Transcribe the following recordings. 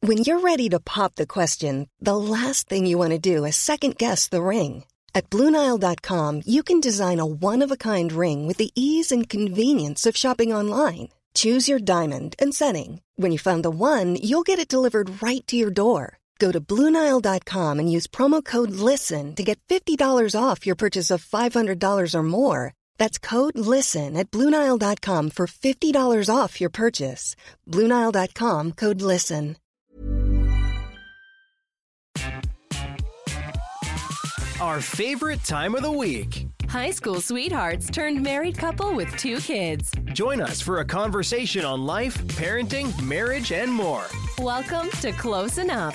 When you're ready to pop the question, the last thing you want to do is second-guess the ring. At BlueNile.com, you can design a one-of-a-kind ring with the ease and convenience of shopping online. Choose your diamond and setting. When you find the one, you'll get it delivered right to your door. Go to BlueNile.com and use promo code LISTEN to get $50 off your purchase of $500 or more. That's code LISTEN at BlueNile.com for $50 off your purchase. BlueNile.com, code LISTEN. Our favorite time of the week. High school sweethearts turned married couple with 2 kids. Join us for a conversation on life, parenting, marriage, and more. Welcome to Close Enough.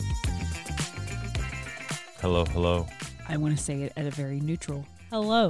Hello, hello. I want to say it at a very neutral hello.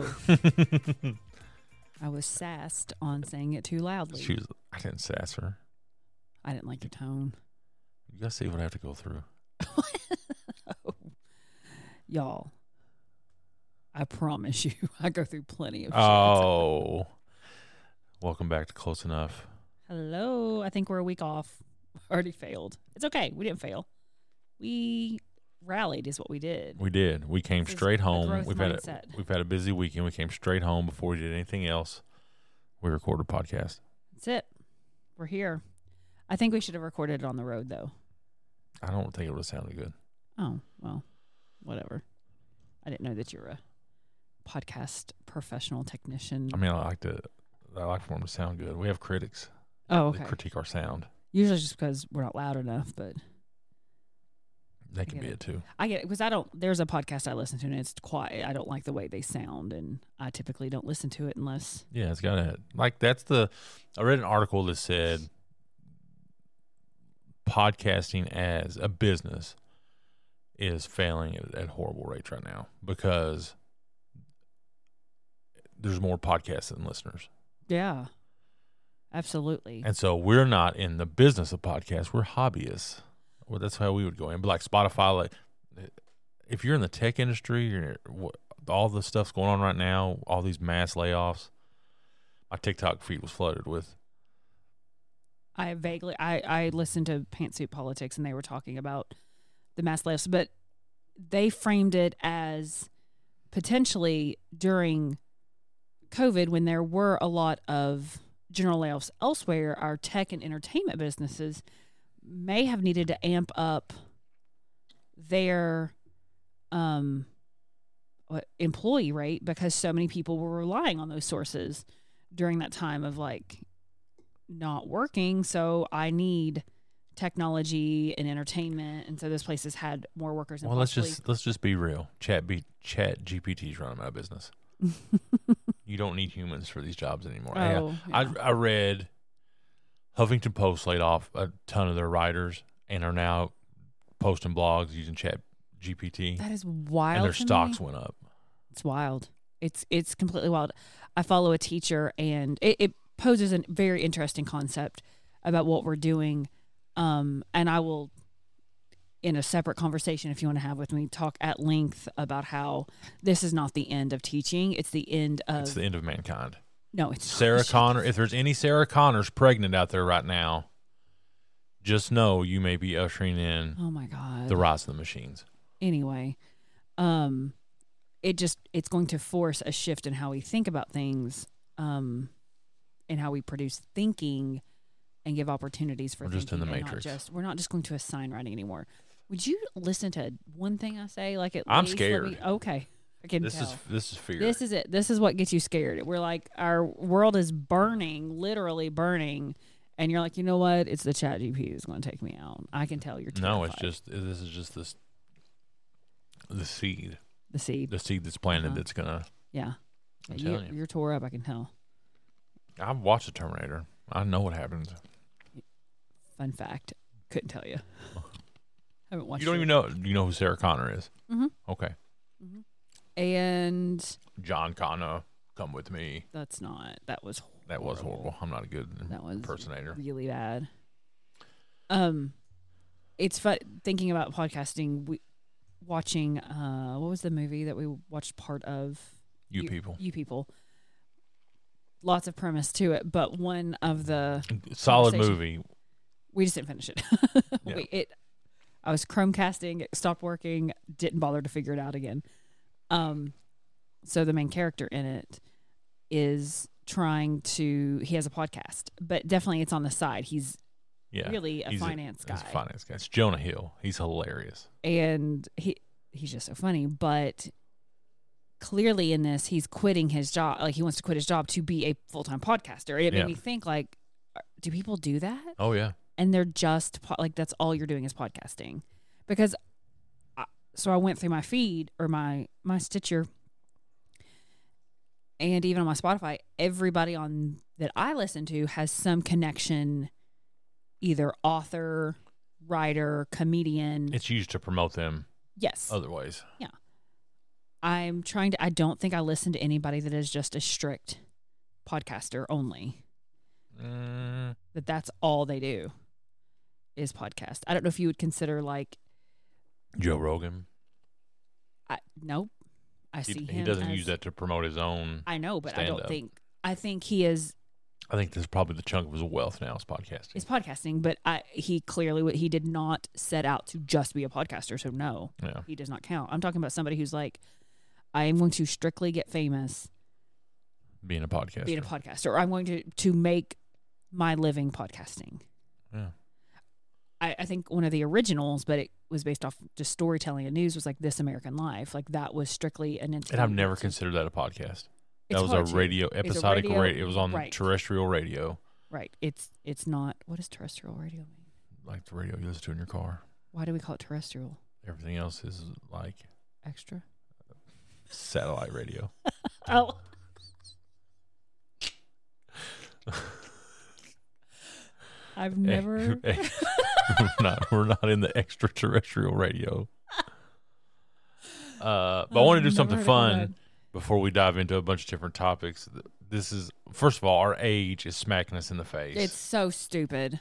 I was sassed on saying it too loudly. I didn't sass her. I didn't like your tone. You gotta see what I have to go through. Oh. Y'all, I promise you, I go through plenty of shit. Oh. Welcome back to Close Enough. Hello. I think we're a week off. Already failed. It's okay. We didn't fail. We rallied is what we did. We did. We came straight home. We've mindset. had a busy weekend. We came straight home before we did anything else. We recorded a podcast. That's it. We're here. I think we should have recorded it on the road, though. I don't think it would have sounded good. Oh, well, whatever. I didn't know that you're a podcast professional technician. I mean, I like for them to sound good. We have critics. Oh, okay. That critique our sound. Usually just because we're not loud enough, but That can be it too. I get it because there's a podcast I listen to and it's quiet. I don't like the way they sound, and I typically don't listen to it unless. Yeah, it's got to I read an article that said podcasting as a business is failing at horrible rates right now because there's more podcasts than listeners. Yeah, absolutely. And so we're not in the business of podcasts. We're hobbyists. Well, that's how we would go in. But like Spotify, like if you're in the tech industry, all the stuff's going on right now, all these mass layoffs, my TikTok feed was flooded with. I listened to Pantsuit Politics and they were talking about the mass layoffs, but they framed it as potentially during COVID when there were a lot of general layoffs elsewhere, our tech and entertainment businesses may have needed to amp up their employee rate because so many people were relying on those sources during that time of like not working. So I need technology and entertainment, and so those places had more workers. Well, let's just be real. Chat GPT's running out of business. You don't need humans for these jobs anymore. Oh, yeah. I read Huffington Post laid off a ton of their writers and are now posting blogs using Chat GPT. That is wild. And their stocks went up. It's wild. It's completely wild. I follow a teacher, and it poses a very interesting concept about what we're doing. And I will, in a separate conversation, if you want to have with me, talk at length about how this is not the end of teaching. It's the end of mankind. No, it's Sarah Connor. If there's any Sarah Connors pregnant out there right now, just know you may be ushering in oh my God, the rise of the machines. Anyway, it's going to force a shift in how we think about things, and how we produce thinking and give opportunities for we're just in the matrix. We're not just going to assign writing anymore. Would you listen to one thing I say? Like I'm scared. Okay. I can this tell. This is fear. This is it. This is what gets you scared. We're like, our world is burning, literally burning. And you're like, you know what? It's the Chat GPT that's going to take me out. I can tell you're terrified. No, this is just the seed. The seed. The seed that's planted that's going to. Yeah. I'm telling you. You're tore up, I can tell. I've watched the Terminator. I know what happens. Fun fact. Couldn't tell you. Haven't watched You don't even know. Do you know who Sarah Connor is? Mm-hmm. Okay. Mm-hmm. And John Connor, come with me. That was horrible. I'm not a good impersonator. Really bad. It's fun thinking about podcasting. Watching what was the movie that we watched part of? You People. Lots of premise to it, but one of the solid movie We just didn't finish it. Yeah. I was Chromecasting, it stopped working, didn't bother to figure it out again. So the main character in it is he has a podcast, but definitely it's on the side. He's really a finance guy. He's a finance guy. It's Jonah Hill. He's hilarious. And he's just so funny, but clearly in this, he's quitting his job. Like he wants to quit his job to be a full-time podcaster. It made me think, like, do people do that? Oh, yeah. And they're just like, that's all you're doing is podcasting. Because so I went through my feed or my Stitcher and even on my Spotify, everybody on that I listen to has some connection, either author, writer, comedian. It's used to promote them. Yes. Otherwise. Yeah. I don't think I listen to anybody that is just a strict podcaster only. That's all they do is podcast. I don't know if you would consider like Joe Rogan. Nope. I see him. He doesn't use that to promote his own. I know, but stand-up. I think he is. I think this is probably the chunk of his wealth now is podcasting. It's podcasting, but he did not set out to just be a podcaster. So no, he does not count. I'm talking about somebody who's like, I am going to strictly get famous being a podcaster. Or I'm going to make my living podcasting. Yeah. I think one of the originals, but it was based off just storytelling and news, was like This American Life. Like that was strictly an entity. And I've never considered that a podcast. That was a radio, episodic radio. It was on right. terrestrial radio. Right. It's not. What does terrestrial radio mean? Like the radio you listen to in your car. Why do we call it terrestrial? Everything else is like extra satellite radio. Oh. I've never. We're not in the extraterrestrial radio. But I want to do something fun before we dive into a bunch of different topics. This is, first of all, our age is smacking us in the face. It's so stupid.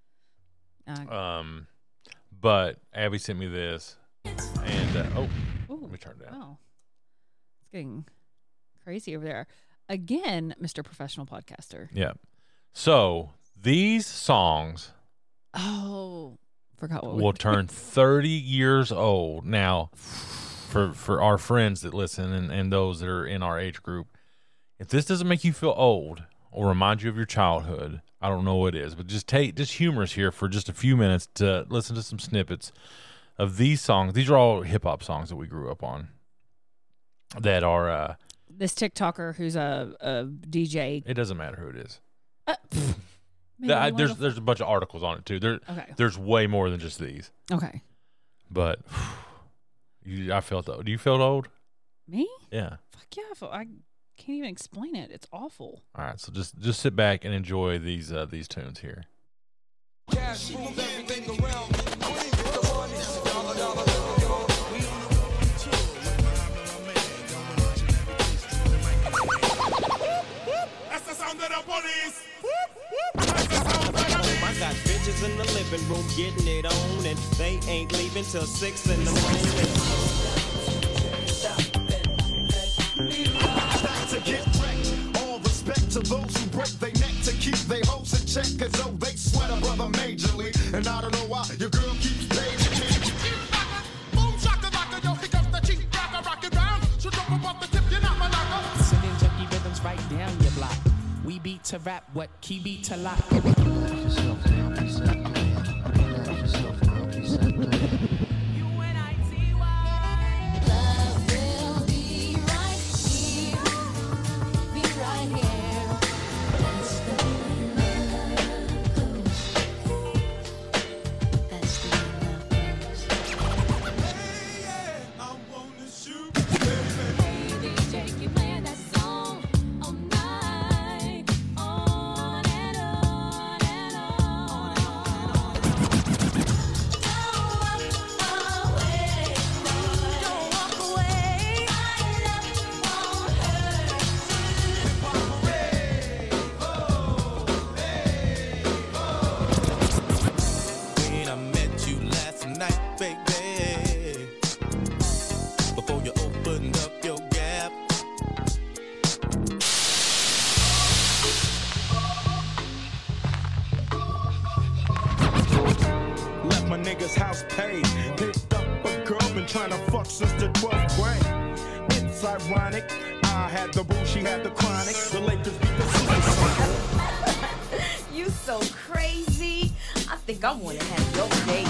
But Abby sent me this, and let me turn it down. Oh, it's getting crazy over there again, Mr. Professional Podcaster. Yeah. So these songs. Oh, forgot what will turn 30 years old now. For our friends that listen and those that are in our age group, if this doesn't make you feel old or remind you of your childhood, I don't know what it is. But just humor us here for just a few minutes to listen to some snippets of these songs. These are all hip hop songs that we grew up on. That are this TikToker who's a DJ. It doesn't matter who it is. There's a bunch of articles on it too. There's way more than just these. Okay. But I felt old. Do you feel old? Me? Yeah. Fuck yeah. I can't even explain it. It's awful. All right. So just sit back and enjoy these tunes here. Cash moves everything around me. That's the sound of the police. I got bitches in the living room getting it on, and they ain't leaving till 6 in the morning. To get wrecked, all respect to those who break their neck to keep their hoes in check, cause though they sweat a brother majorly, and I don't know why your girl keeps paying. Boom shaka laka, yo, here comes the cheap rocker, rock it round. So jump above the tip, you're not my locker. Sending junkie rhythms right down your block. We beat to rap, what key beat to lock. house paid. Picked up a girl, been trying to fuck since the 12th grade. It's ironic. I had the boo, she had the chronic. The Lakers beat the Supersonics. You so crazy. I think I want to have your date.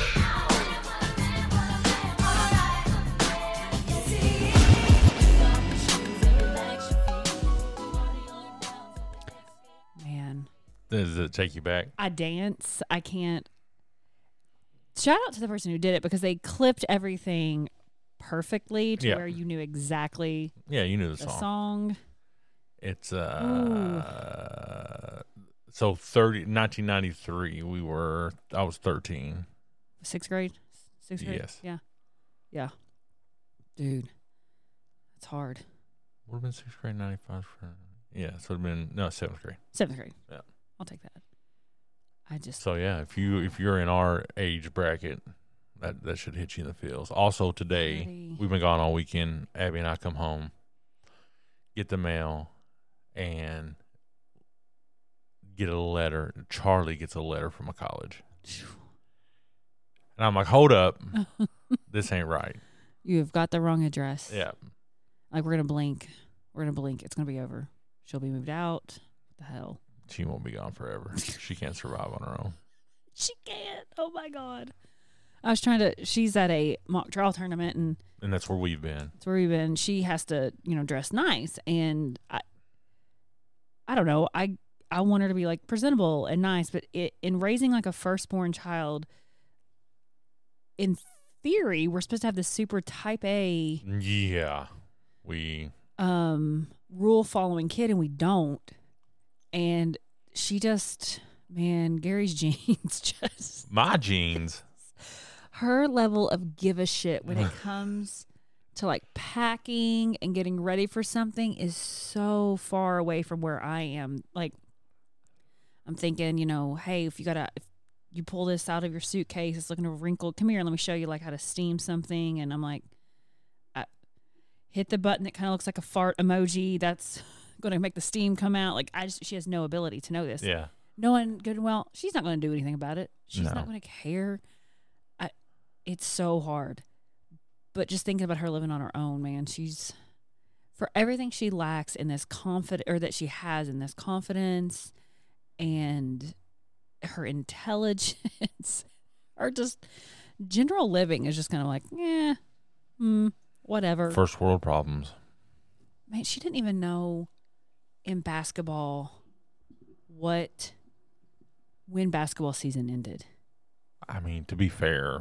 Man. Does it take you back? I dance. I can't. Shout out to the person who did it because they clipped everything perfectly to where you knew exactly Yeah, you knew the the song. song. It's so 1993 I was 13. Sixth grade? Sixth grade? Yes. Yeah. Yeah. Dude. It's hard. Would have been 6th grade 95 for yeah, so it would have been 7th grade. 7th grade. Yeah. I'll take that. I just So yeah, if you're in our age bracket, that should hit you in the feels. Also today, Ready. we've been gone all weekend. Abby and I come home, get the mail, and get a letter. Charlie gets a letter from a college. And I'm like, hold up. This ain't right. You've got the wrong address. Yeah. Like we're gonna blink. We're gonna blink. It's gonna be over. She'll be moved out. What the hell? She won't be gone forever. She can't survive on her own. She can't. Oh my God. I was trying to she's at a mock trial tournament and And that's where we've been. that's where we've been. She has to, dress nice. And I don't know. I want her to be like presentable and nice, but in raising like a firstborn child, in theory, we're supposed to have this super type A Yeah. We rule following kid, and we don't. And she just, man, Gary's genes just my jeans. her level of give a shit when it comes to like packing and getting ready for something is so far away from where I am. Like, I'm thinking, hey, if you pull this out of your suitcase, it's looking wrinkled. Come here, let me show you like how to steam something. And I'm like, hit the button that kind of looks like a fart emoji. That's going to make the steam come out. Like, she has no ability to know this. Yeah. Knowing good and well, she's not going to do anything about it. She's No. not going to care. It's so hard. But just thinking about her living on her own, man, she's, for everything she lacks in this that she has in this confidence and her intelligence, or just general living is just kind of like, whatever. First world problems. Man, she didn't even know in basketball when basketball season ended. I mean, to be fair,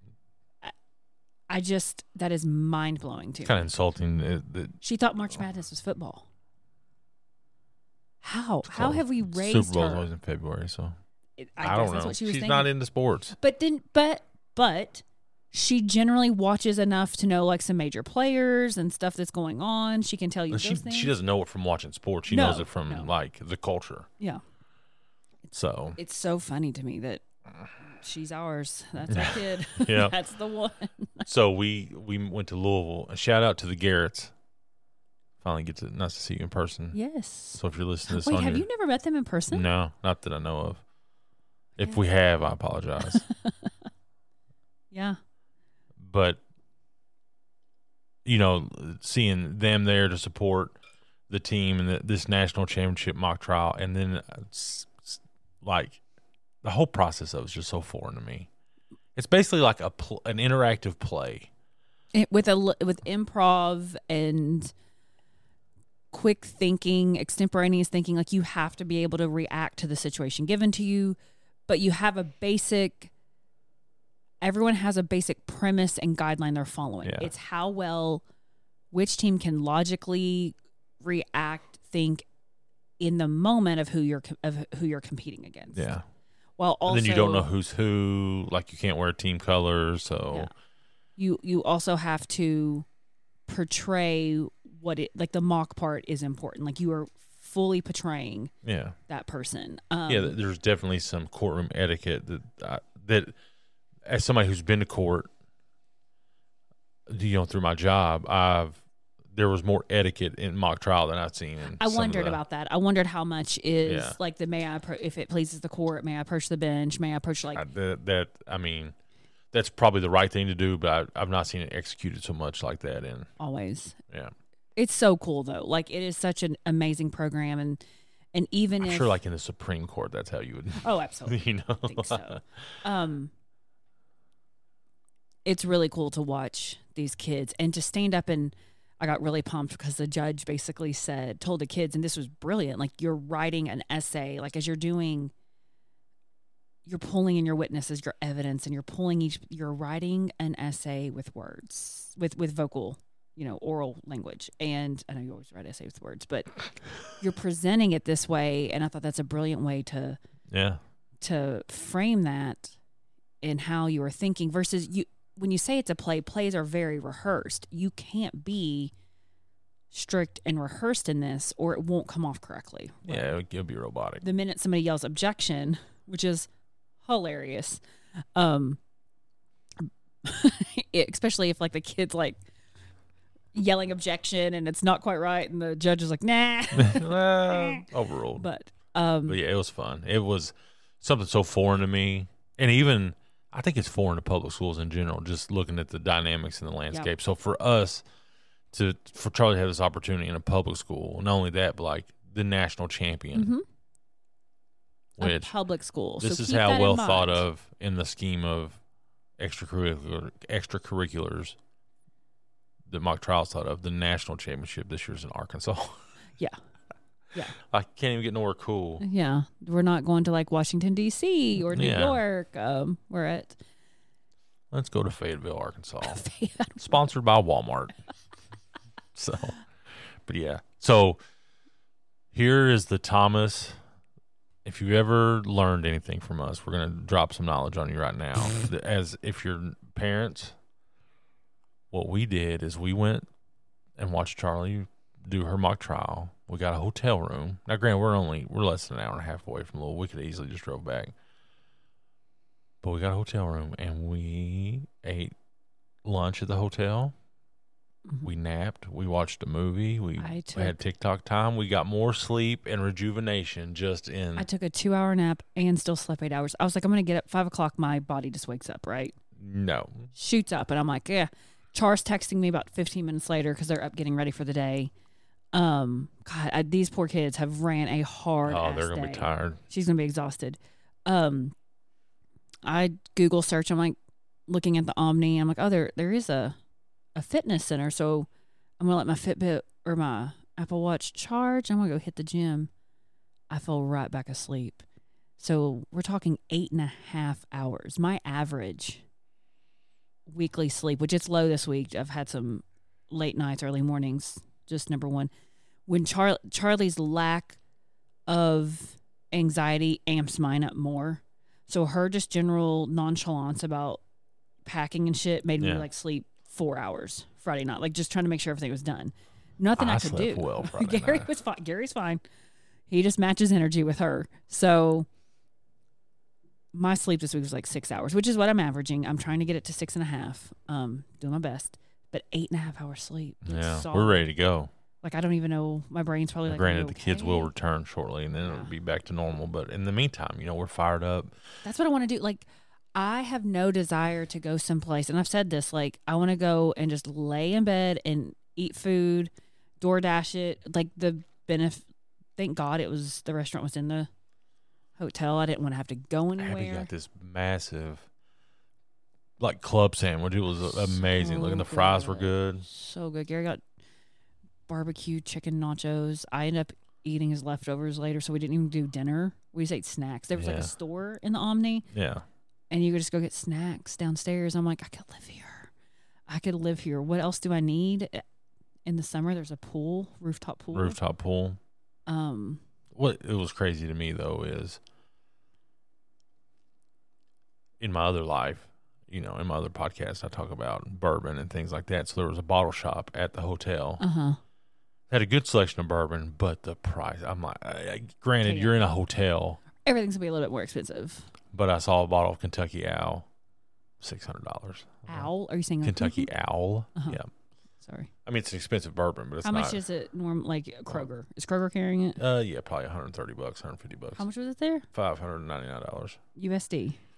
That is mind blowing to me. kind of insulting that She thought March Madness was football. How have we raised Super Bowl's her? always in February, so I I guess don't that's know. what she was She's thinking. not into sports. But she generally watches enough to know like some major players and stuff that's going on. She can tell you But those things. she doesn't know it from watching sports. She No, knows it from like the culture. Yeah. So It's so funny to me that she's ours. That's our kid. Yeah. That's the one. So we went to Louisville. A shout out to the Garretts. Finally get to nice to see you in person. Yes. So if you're listening to this Wait, on have your, you never met them in person? No, not that I know of. If we have, I apologize. Yeah. But seeing them there to support the team and this national championship mock trial, and then like the whole process of it is just so foreign to me. It's basically like an interactive play With improv and quick thinking, extemporaneous thinking. Like, you have to be able to react to the situation given to you, but you have everyone has a basic premise and guideline they're following. Yeah. It's how well which team can logically react, think in the moment of who you're competing against. Yeah. While also, and then you don't know who's who. Like, you can't wear team colors, so you also have to portray the mock part is important. Like, you are fully portraying that person. There's definitely some courtroom etiquette that as somebody who's been to court, through my job, there was more etiquette in mock trial than I've seen. I wondered about that. I wondered how much is like if it pleases the court, may I approach the bench? May I approach that's probably the right thing to do, but I've not seen it executed so much like that. And Always. yeah, It's so cool though. Like it is such an amazing program, and even I'm if sure like in the Supreme Court, that's how you would. oh, absolutely, You know, I think so. It's really cool to watch these kids and to stand up, and I got really pumped because the judge basically told the kids, and this was brilliant. Like you're writing an essay, like as you're pulling in your witnesses, your evidence, and you're writing an essay with words, with vocal, oral language. And I know you always write essays with words, but you're presenting it this way. And I thought that's a brilliant way to frame that in how you are thinking versus when you say it's a play, plays are very rehearsed. You can't be strict and rehearsed in this or it won't come off correctly. Right? Yeah, it'll be robotic. The minute somebody yells objection, which is hilarious, especially if like the kid's like yelling objection and it's not quite right and the judge is like, nah. Overruled. But yeah, it was fun. It was something so foreign to me. And even I think it's foreign to public schools in general, just looking at the dynamics in the landscape. Yep. So for us, for Charlie to have this opportunity in a public school, not only that, but like the national champion. A public school. This so is keep how that well in mind. thought of in the scheme of extracurriculars that mock trials thought of. The national championship this year's in Arkansas. Yeah. Yeah. I can't even get nowhere cool. Yeah. We're not going to like Washington, D.C. or New York. We're at. Let's go to Fayetteville, Arkansas. Sponsored by Walmart. But yeah. So here is the Thomas. If you ever learned anything from us, we're going to drop some knowledge on you right now. As if you're parents, what we did is we went and watched Charlie do her mock trial. We got a hotel room. Now, granted, we're less than an hour and a half away from Louisville. We could easily just drove back. But we got a hotel room, and we ate lunch at the hotel. Mm-hmm. We napped. We watched a movie. We had TikTok time. We got more sleep and rejuvenation just in. I took a 2-hour nap and still slept 8 hours. I was like, I'm going to get up 5 o'clock. My body just wakes up, right? No. Shoots up, and I'm like, yeah. Char's texting me about 15 minutes later because they're up getting ready for the day. God, these poor kids have ran a hard. Oh, they're gonna be tired. She's gonna be exhausted. I Google search. I'm like looking at the Omni. I'm like, oh, there is a fitness center. So I'm gonna let my Fitbit or my Apple Watch charge. I'm gonna go hit the gym. I fell right back asleep. So we're talking 8.5 hours. My average weekly sleep, which it's low this week. I've had some late nights, early mornings. Just number one, when Charlie's lack of anxiety amps mine up more. So her just general nonchalance about packing and shit made me like sleep 4 hours Friday night, like just trying to make sure everything was done. Nothing I could do. Well Friday Gary night. was fine. Gary's fine. He just matches energy with her. So my sleep this week was like 6 hours, which is what I'm averaging. I'm trying to get it to 6.5. Doing my best. But 8.5 hours sleep. Yeah, we're ready to go. Like, I don't even know. My brain's probably like, granted, the kids will return shortly, and then it'll be back to normal. But in the meantime, we're fired up. That's what I want to do. Like, I have no desire to go someplace. And I've said this, like, I want to go and just lay in bed and eat food, DoorDash it. Like, the benefit, thank God the restaurant was in the hotel. I didn't want to have to go anywhere. Abby got this massive club sandwich. It was amazing. So Looking, the fries were good. So good. Gary got barbecue chicken nachos. I ended up eating his leftovers later, so we didn't even do dinner. We just ate snacks. There was like a store in the Omni. Yeah. And you could just go get snacks downstairs. I'm like, I could live here. What else do I need? In the summer, there's a pool, rooftop pool. What it was crazy to me, though, is in my other life, in my other podcast, I talk about bourbon and things like that. So there was a bottle shop at the hotel. Had a good selection of bourbon, but the price, I'm like, granted, you're in a hotel. Everything's going to be a little bit more expensive. But I saw a bottle of Kentucky Owl, $600. Owl? Are you saying Kentucky Owl? Yeah. Sorry. I mean, it's an expensive bourbon, but it's How not. much is it like Kroger? Is Kroger carrying it? Yeah, probably $130, $150. How much was it there? $599. USD.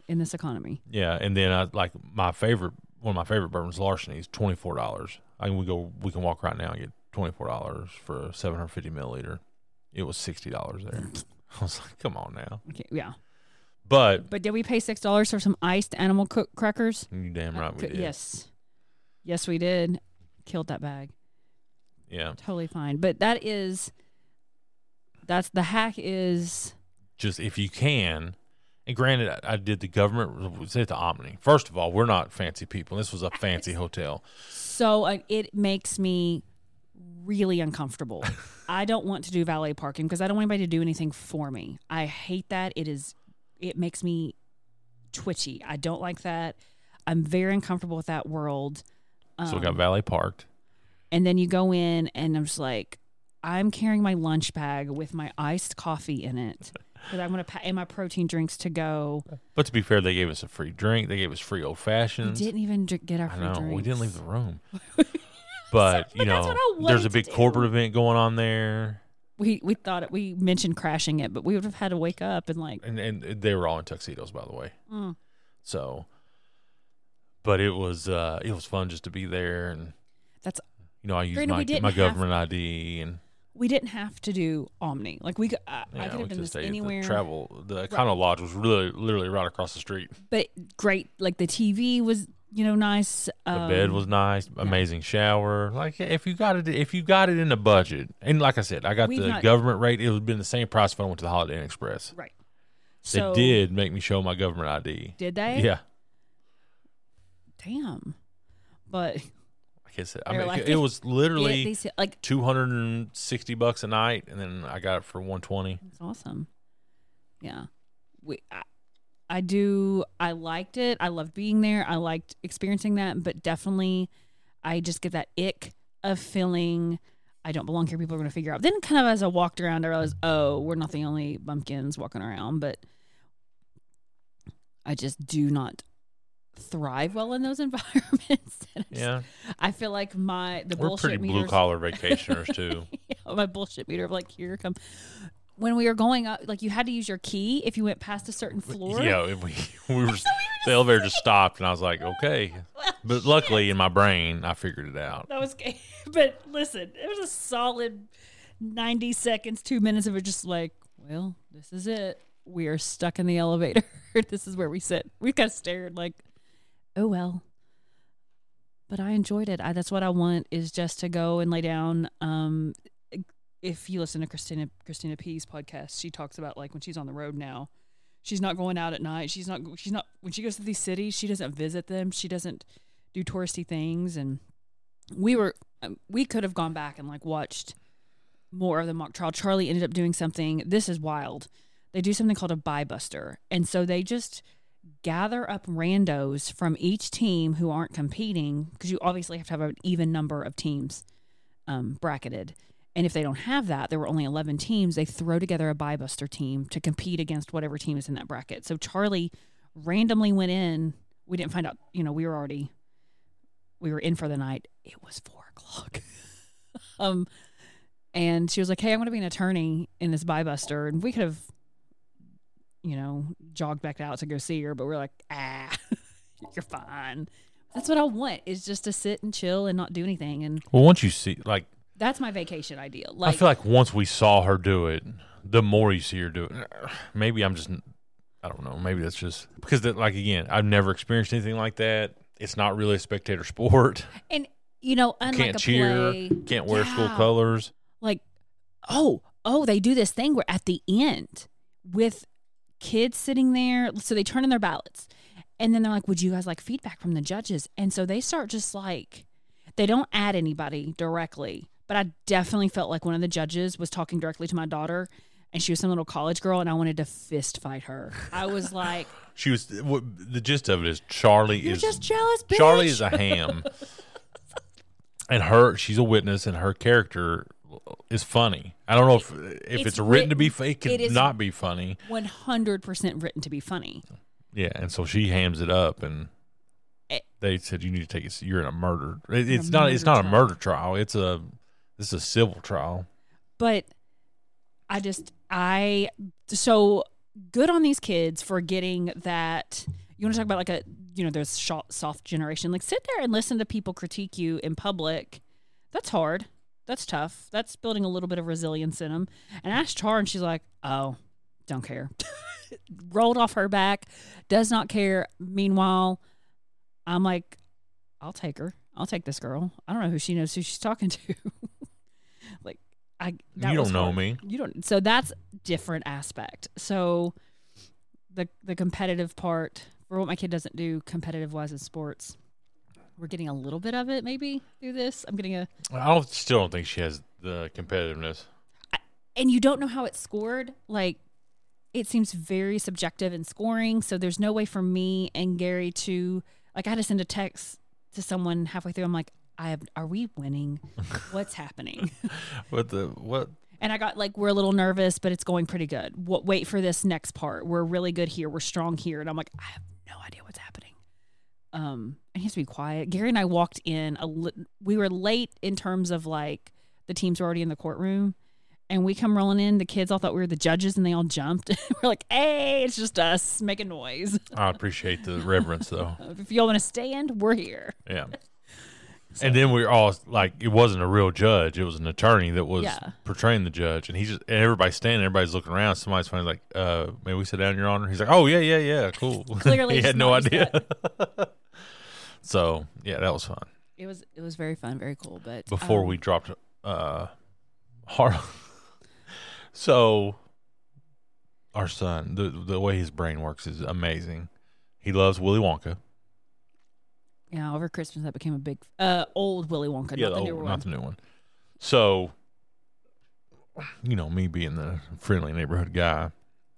in this economy. Yeah, and then one of my favorite bourbons, Larceny's, $24. We can walk right now and get $24 for a 750 milliliter. It was $60 there. I was like, come on now. Okay, yeah. But did we pay $6 for some iced animal crackers? You damn right we did. Yes, we did. Killed that bag. Yeah, totally fine. But that's the hack is just if you can. And granted, I did the government. Say the Omni. First of all, we're not fancy people. This was a fancy hotel. So it makes me really uncomfortable. I don't want to do valet parking because I don't want anybody to do anything for me. I hate that. It makes me twitchy. I don't like that. I'm very uncomfortable with that world. So we got valet parked. And then you go in and I'm just like, I'm carrying my lunch bag with my iced coffee in it. Because I'm going to and my protein drinks to go. But to be fair, they gave us a free drink. They gave us free old fashions. We didn't even get our free drinks. We didn't leave the room. But there's a big corporate event going on there. We thought we mentioned crashing it, but we would have had to wake up and and they were all in tuxedos, by the way. So, but it was fun just to be there, and that's I used my government ID, and we didn't have to do Omni. Like I could have done this anywhere. The Econo Lodge was literally right across the street. But great, like the TV was nice. The bed was nice, amazing shower. Like if you got it in the budget, and like I said, I got the government rate. It would have been the same price if I went to the Holiday Inn Express. Right. They did make me show my government ID. Did they? Yeah. Damn. But like I said, it was literally $260 a night, and then I got it for $120. That's awesome. Yeah. I liked it. I loved being there. I liked experiencing that, but definitely I just get that ick of feeling I don't belong here. People are going to figure out. Then kind of as I walked around, I realized, we're not the only bumpkins walking around, but I just do not thrive well in those environments. I feel like we're bullshit pretty blue collar vacationers too. My bullshit meter of here come. When we were going up, you had to use your key if you went past a certain floor. Yeah, we were. The elevator just stopped, and I was like, okay. But luckily, in my brain, I figured it out. That was okay. But listen, it was a solid 90 seconds, 2 minutes of it just well, this is it. We are stuck in the elevator. This is where we sit. We kind of stared oh, well. But I enjoyed it. That's what I want is just to go and lay down. If you listen to Christina P's podcast, she talks about when she's on the road now, she's not going out at night. She's not when she goes to these cities, she doesn't visit them. She doesn't do touristy things. And we could have gone back and watched more of the mock trial. Charlie ended up doing something. This is wild. They do something called a buy buster. And so they just gather up randos from each team who aren't competing, because you obviously have to have an even number of teams bracketed. And if they don't have that, there were only 11 teams, they throw together a buy buster team to compete against whatever team is in that bracket. So Charlie randomly went in. We didn't find out, we were in for the night. It was 4:00. And she was like, hey, I'm going to be an attorney in this buy buster. And we could have, jogged back out to go see her, but we're like, you're fine. That's what I want, is just to sit and chill and not do anything. And once you see, that's my vacation idea. I feel like once we saw her do it, the more you see her do it, maybe I don't know. Maybe that's just because again, I've never experienced anything like that. It's not really a spectator sport. And, unlike can't a cheer, play, can't wear school colors. They do this thing where at the end with kids sitting there, so they turn in their ballots. And then they're like, would you guys like feedback from the judges? And so they start just they don't add anybody directly. But I definitely felt like one of the judges was talking directly to my daughter, and she was some little college girl, and I wanted to fist fight her. I was like... She was... the gist of it is You're just jealous, bitch. Charlie is a ham. And she's a witness, and her character is funny. I don't know if it's written to be fake. It could not be funny. 100% written to be funny. Yeah, and so she hams it up, and they said, you need to take it. You're in a murder. It's not a murder trial. This is a civil trial. But so good on these kids for getting that. You want to talk about like a, there's soft generation. Like sit there and listen to people critique you in public. That's hard. That's tough. That's building a little bit of resilience in them. And I asked her, and she's like, oh, don't care. Rolled off her back, does not care. Meanwhile, I'm like, I'll take her. I'll take this girl. I don't know who she knows who she's talking to. Like, you don't know me. You don't. So that's different aspect. So the competitive part, for what my kid doesn't do competitive wise in sports, we're getting a little bit of it maybe through this. I'm getting still don't think she has the competitiveness. And you don't know how it's scored. Like, it seems very subjective in scoring. So there's no way for me and Gary to, like, I had to send a text to someone halfway through. I'm like, are we winning? What's happening? What? And I got like, we're a little nervous, but it's going pretty good. Wait for this next part. We're really good here. We're strong here. And I'm like, I have no idea what's happening. And he has to be quiet. Gary and I walked in. We were late in terms of like the teams were already in the courtroom. And we come rolling in. The kids all thought we were the judges, and they all jumped. We're like, hey, it's just us making noise. I appreciate the reverence, though. If y'all want to stand, we're here. Yeah. So. And then we were all like, it wasn't a real judge. It was an attorney that was portraying the judge. And and everybody's standing, everybody's looking around. Somebody's finally like, may we sit down, Your Honor? He's like, oh, yeah, cool. Clearly he had no idea. So, yeah, that was fun. It was very fun, very cool. But before we dropped Harlan. So, our son, the way his brain works is amazing. He loves Willy Wonka. Yeah, over Christmas that became a big old Willy Wonka, not the new one. So, me being the friendly neighborhood guy,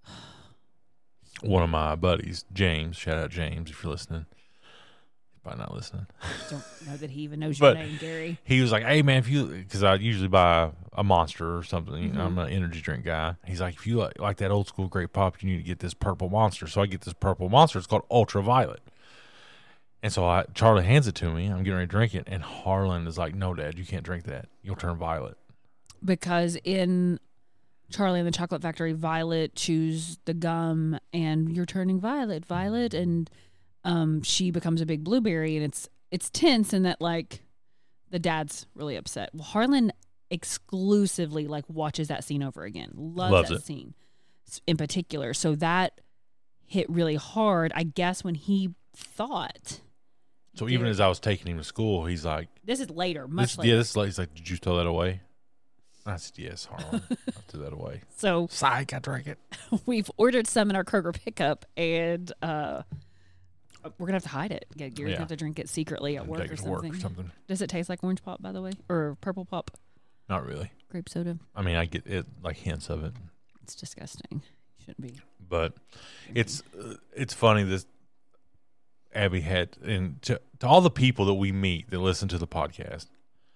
one of my buddies, James, shout out James if you're listening. Probably not listening. Don't know that he even knows your name, Gary. He was like, hey, man, because I usually buy a Monster or something. I'm an energy drink guy. He's like, if you like that old school Great Pop, you need to get this purple Monster. So I get this purple Monster. It's called Ultraviolet. And so Charlie hands it to me. I'm getting ready to drink it. And Harlan is like, no, Dad, you can't drink that. You'll turn violet. Because in Charlie and the Chocolate Factory, Violet chews the gum, and you're turning violet. And she becomes a big blueberry, and it's tense in that like the dad's really upset. Well, Harlan exclusively like watches that scene over again, loves that scene in particular. So that hit really hard, I guess, when he thought. So even as I was taking him to school, he's like, "This is later, much later." Yeah, this is like, he's like, "Did you throw that away?" I said, "Yes, Harlan, I threw that away." So, psych, I drank it. We've ordered some in our Kroger pickup, and we're gonna have to hide it. Gary's gonna have to drink it secretly at work or something. Does it taste like orange pop, by the way, or purple pop? Not really. Grape soda. I mean, I get it, like hints of it. It's disgusting. Shouldn't be. But it's funny this Abby had, and to all the people that we meet that listen to the podcast,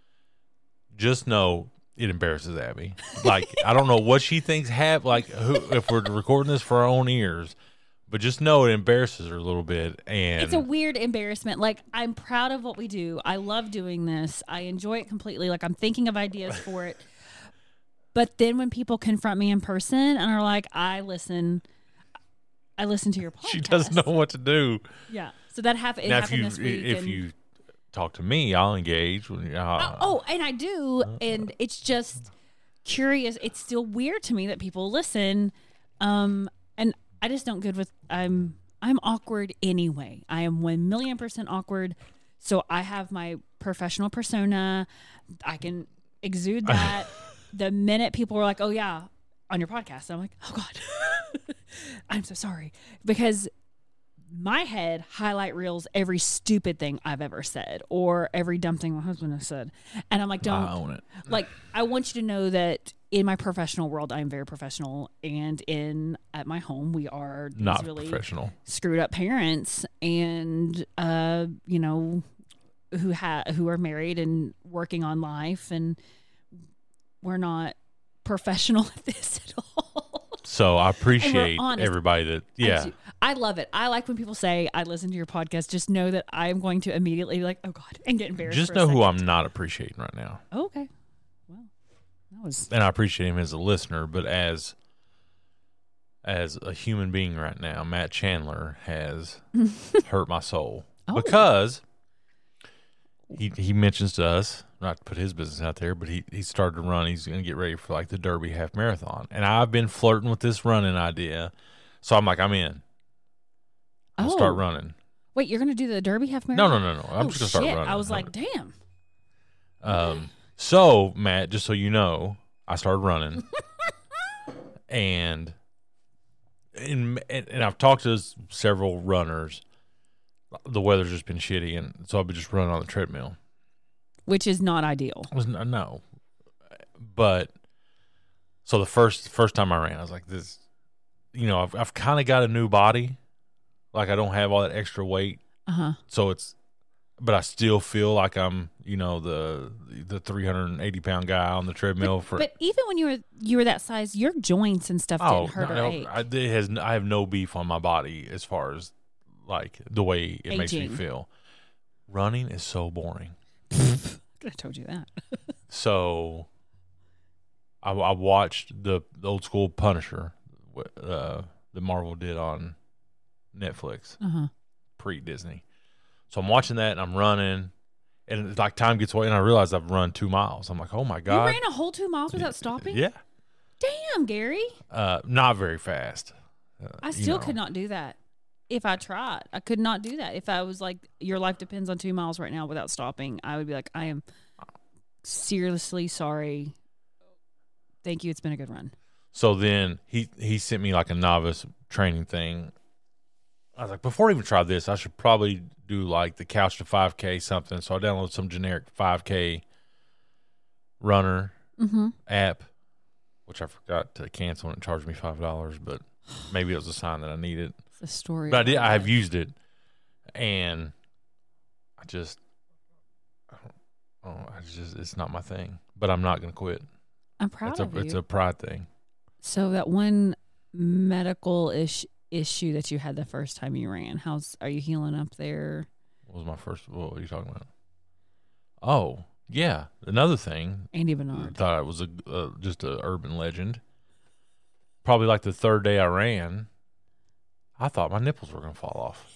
just know it embarrasses Abby. Like, I don't know what she thinks if we're recording this for our own ears. But just know it embarrasses her a little bit. And it's a weird embarrassment. Like, I'm proud of what we do. I love doing this. I enjoy it completely. Like, I'm thinking of ideas for it. But then when people confront me in person and are like, I listen to your podcast. She doesn't know what to do. Yeah. So that happened this week. If you talk to me, I'll engage. And I do. And it's just curious. It's still weird to me that people listen. And I just don't good with, I'm awkward anyway. I am 1,000,000% awkward. So I have my professional persona. I can exude that. The minute people were like, oh yeah, on your podcast, I'm like, oh God, I'm so sorry. Because my head highlight reels every stupid thing I've ever said or every dumb thing my husband has said. And I'm like, don't own it. Like, I want you to know that in my professional world, I'm very professional, and at my home, we are not really professional, screwed up parents, and who are married and working on life, and we're not professional at this at all. So I appreciate everybody that, yeah. I love it. I like when people say, I listen to your podcast. Just know that I am going to immediately be like, oh God, and get embarrassed. Just know who I'm not appreciating right now. Oh, okay. Well, that was. And I appreciate him as a listener, but as as a human being right now, Matt Chandler has hurt my soul Oh. because he mentions to us, not to put his business out there, but he started to run. He's going to get ready for like the Derby half marathon. And I've been flirting with this running idea. So I'm like, I'm in. I'll start running. Wait, you're going to do the Derby half marathon? No. I'm just going to start running. I was like, damn. So, Matt, just so you know, I started running. and I've talked to several runners. The weather's just been shitty, and so I've been just running on the treadmill. Which is not ideal. No. But, so the first time I ran, I was like, this, I've kind of got a new body. Like, I don't have all that extra weight. Uh-huh. So but I still feel like I'm, the 380-pound guy on the treadmill. But even when you were that size, your joints and stuff didn't hurt or ache. I have no beef on my body as far as like the way it makes me feel. Running is so boring. Could have told you that. So I watched the old school Punisher that Marvel did on Netflix, pre-Disney. So I'm watching that and I'm running, and it's like time gets away, and I realize I've run 2 miles. I'm like, oh my God. You ran a whole 2 miles without stopping? Yeah. Damn, Gary. Not very fast. I still could not do that. If I tried, I could not do that. If I was like, your life depends on 2 miles right now without stopping, I would be like, I am seriously sorry. Thank you. It's been a good run. So then he sent me like a novice training thing. I was like, before I even try this, I should probably do like the Couch to 5K something. So I downloaded some generic 5K runner app, which I forgot to cancel, and it charged me $5, but maybe it was a sign that I needed. The story. But I have used it, and it's not my thing. But I'm not going to quit. I'm proud of you. It's a pride thing. So that one medical issue that you had the first time you ran, are you healing up there? What are you talking about? Oh, yeah. Another thing. Andy Bernard. Thought it was just an urban legend. Probably like the third day I ran, I thought my nipples were going to fall off.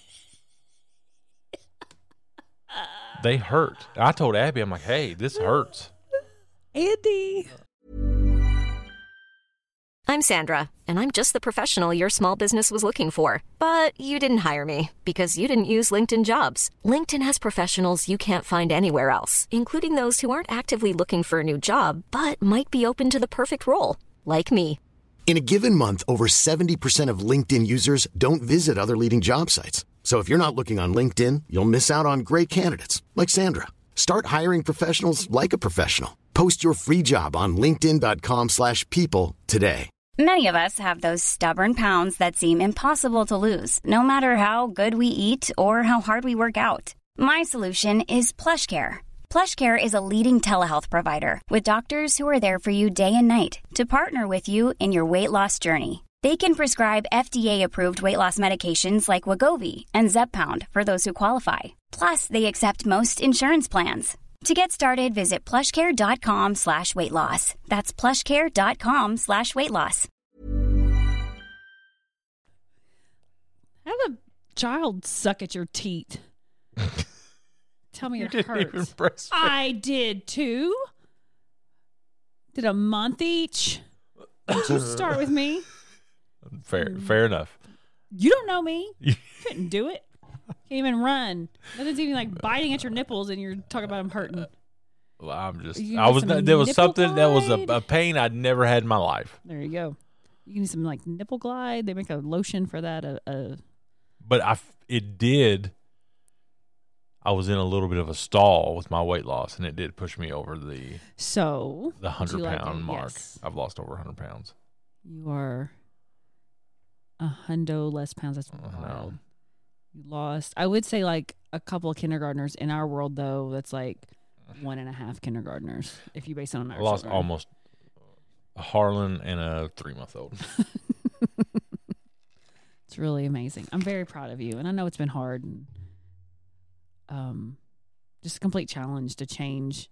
They hurt. I told Abby, I'm like, hey, this hurts. Andy. I'm Sandra, and I'm just the professional your small business was looking for. But you didn't hire me because you didn't use LinkedIn Jobs. LinkedIn has professionals you can't find anywhere else, including those who aren't actively looking for a new job, but might be open to the perfect role, like me. In a given month, over 70% of LinkedIn users don't visit other leading job sites. So if you're not looking on LinkedIn, you'll miss out on great candidates like Sandra. Start hiring professionals like a professional. Post your free job on linkedin.com/people today. Many of us have those stubborn pounds that seem impossible to lose, no matter how good we eat or how hard we work out. My solution is PlushCare. PlushCare is a leading telehealth provider with doctors who are there for you day and night to partner with you in your weight loss journey. They can prescribe FDA-approved weight loss medications like Wegovy and Zepbound for those who qualify. Plus, they accept most insurance plans. To get started, visit plushcare.com/weightloss. That's plushcare.com/weightloss. Have a child suck at your teat. Tell me it hurts. I did too. Did a month each. Don't you start with me. Fair enough. You don't know me. You couldn't do it. Can't even run. Nothing's even like biting at your nipples, and you're talking about them hurting. Well, there was something that was a pain I'd never had in my life. There you go. You need some like nipple glide. They make a lotion for that. But it did. I was in a little bit of a stall with my weight loss, and it did push me over the 100-pound mark. Yes. I've lost over 100 pounds. You are 100 less pounds. That's wild. You lost. I would say like a couple of kindergartners in our world, though. That's like 1.5 kindergartners if you base it on our. I lost almost a Harlan and a 3-month-old. It's really amazing. I'm very proud of you, and I know it's been hard. And, just a complete challenge to change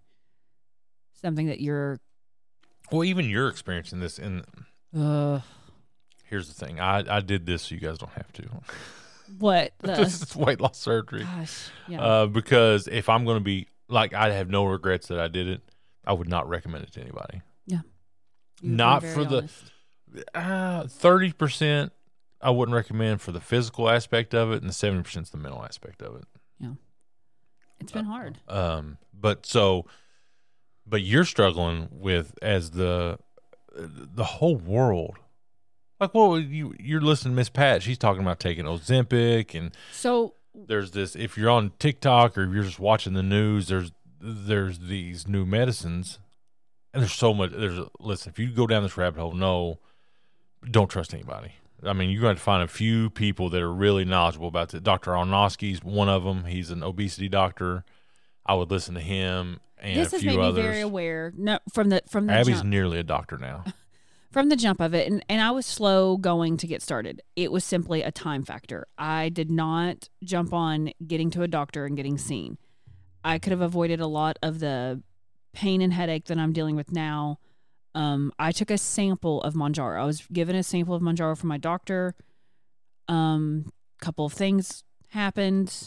something that you're. Well, even you're experiencing this. Here's the thing. I did this so you guys don't have to. What? This is weight loss surgery. Gosh, yeah. Because if I'm going to be, like, I have no regrets that I did it, I would not recommend it to anybody. Yeah. Not for honest. The 30%. I wouldn't recommend for the physical aspect of it, and the 70% is the mental aspect of it. Yeah, it's been hard. But you're struggling with as the whole world. Like, well, you're listening to Miss Pat. She's talking about taking Ozempic, and so there's this. If you're on TikTok or you're just watching the news, there's these new medicines, and there's so much. Listen, if you go down this rabbit hole, don't trust anybody. I mean, you're going to have to find a few people that are really knowledgeable about it. Dr. Aronofsky's one of them. He's an obesity doctor. I would listen to him and this a few has made others. me very aware. No, from the Abby's jump. nearly a doctor now. From the jump of it, and I was slow going to get started. It was simply a time factor. I did not jump on getting to a doctor and getting seen. I could have avoided a lot of the pain and headache that I'm dealing with now. I took a sample of Mounjaro. I was given a sample of Mounjaro from my doctor. Couple of things happened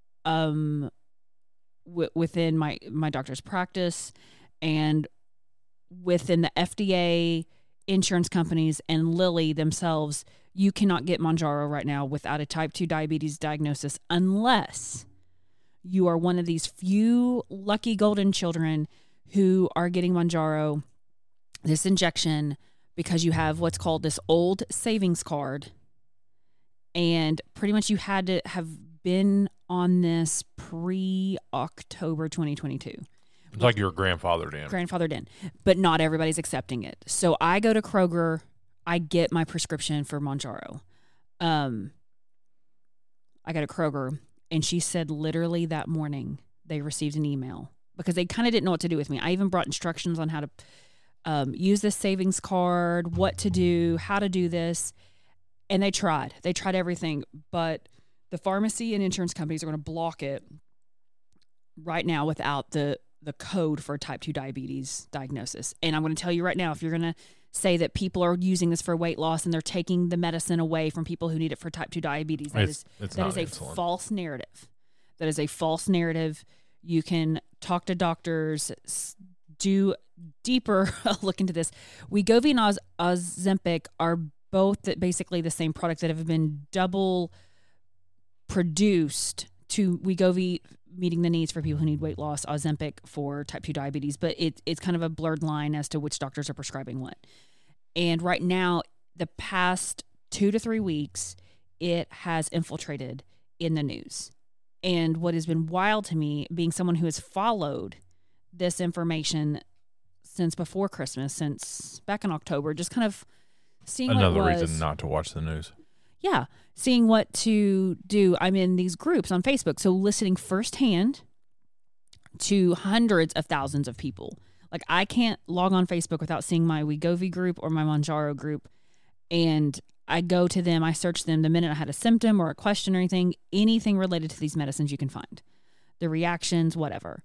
within my doctor's practice and within the FDA, insurance companies, and Lilly themselves. You cannot get Mounjaro right now without a type 2 diabetes diagnosis unless you are one of these few lucky golden children who are getting Mounjaro, this injection, because you have what's called this old savings card. And pretty much you had to have been on this pre-October 2022. It's like your grandfathered in. Grandfathered in. But not everybody's accepting it. So I go to Kroger. I get my prescription for Mounjaro. I go to Kroger. And she said literally that morning they received an email because they kind of didn't know what to do with me. I even brought instructions on how to use this savings card, what to do, how to do this. And they tried. They tried everything. But the pharmacy and insurance companies are going to block it right now without the code for type 2 diabetes diagnosis. And I'm going to tell you right now, if you're going to say that people are using this for weight loss and they're taking the medicine away from people who need it for type 2 diabetes, that is a false narrative. That is a false narrative. You can talk to doctors, do deeper look into this. Wegovy and Ozempic are both basically the same product that have been double produced to Wegovy meeting the needs for people who need weight loss, Ozempic for type 2 diabetes, but it's kind of a blurred line as to which doctors are prescribing what. And right now, the past 2 to 3 weeks, it has infiltrated in the news. And what has been wild to me, being someone who has followed this information since before Christmas, since back in October, just kind of seeing another what it was. Reason not to watch the news. Yeah, seeing what to do. I'm in these groups on Facebook, so listening firsthand to hundreds of thousands of people. Like, I can't log on Facebook without seeing my Wegovy group or my Mounjaro group, and I go to them, I search them the minute I had a symptom or a question or anything related to these medicines you can find. The reactions, whatever.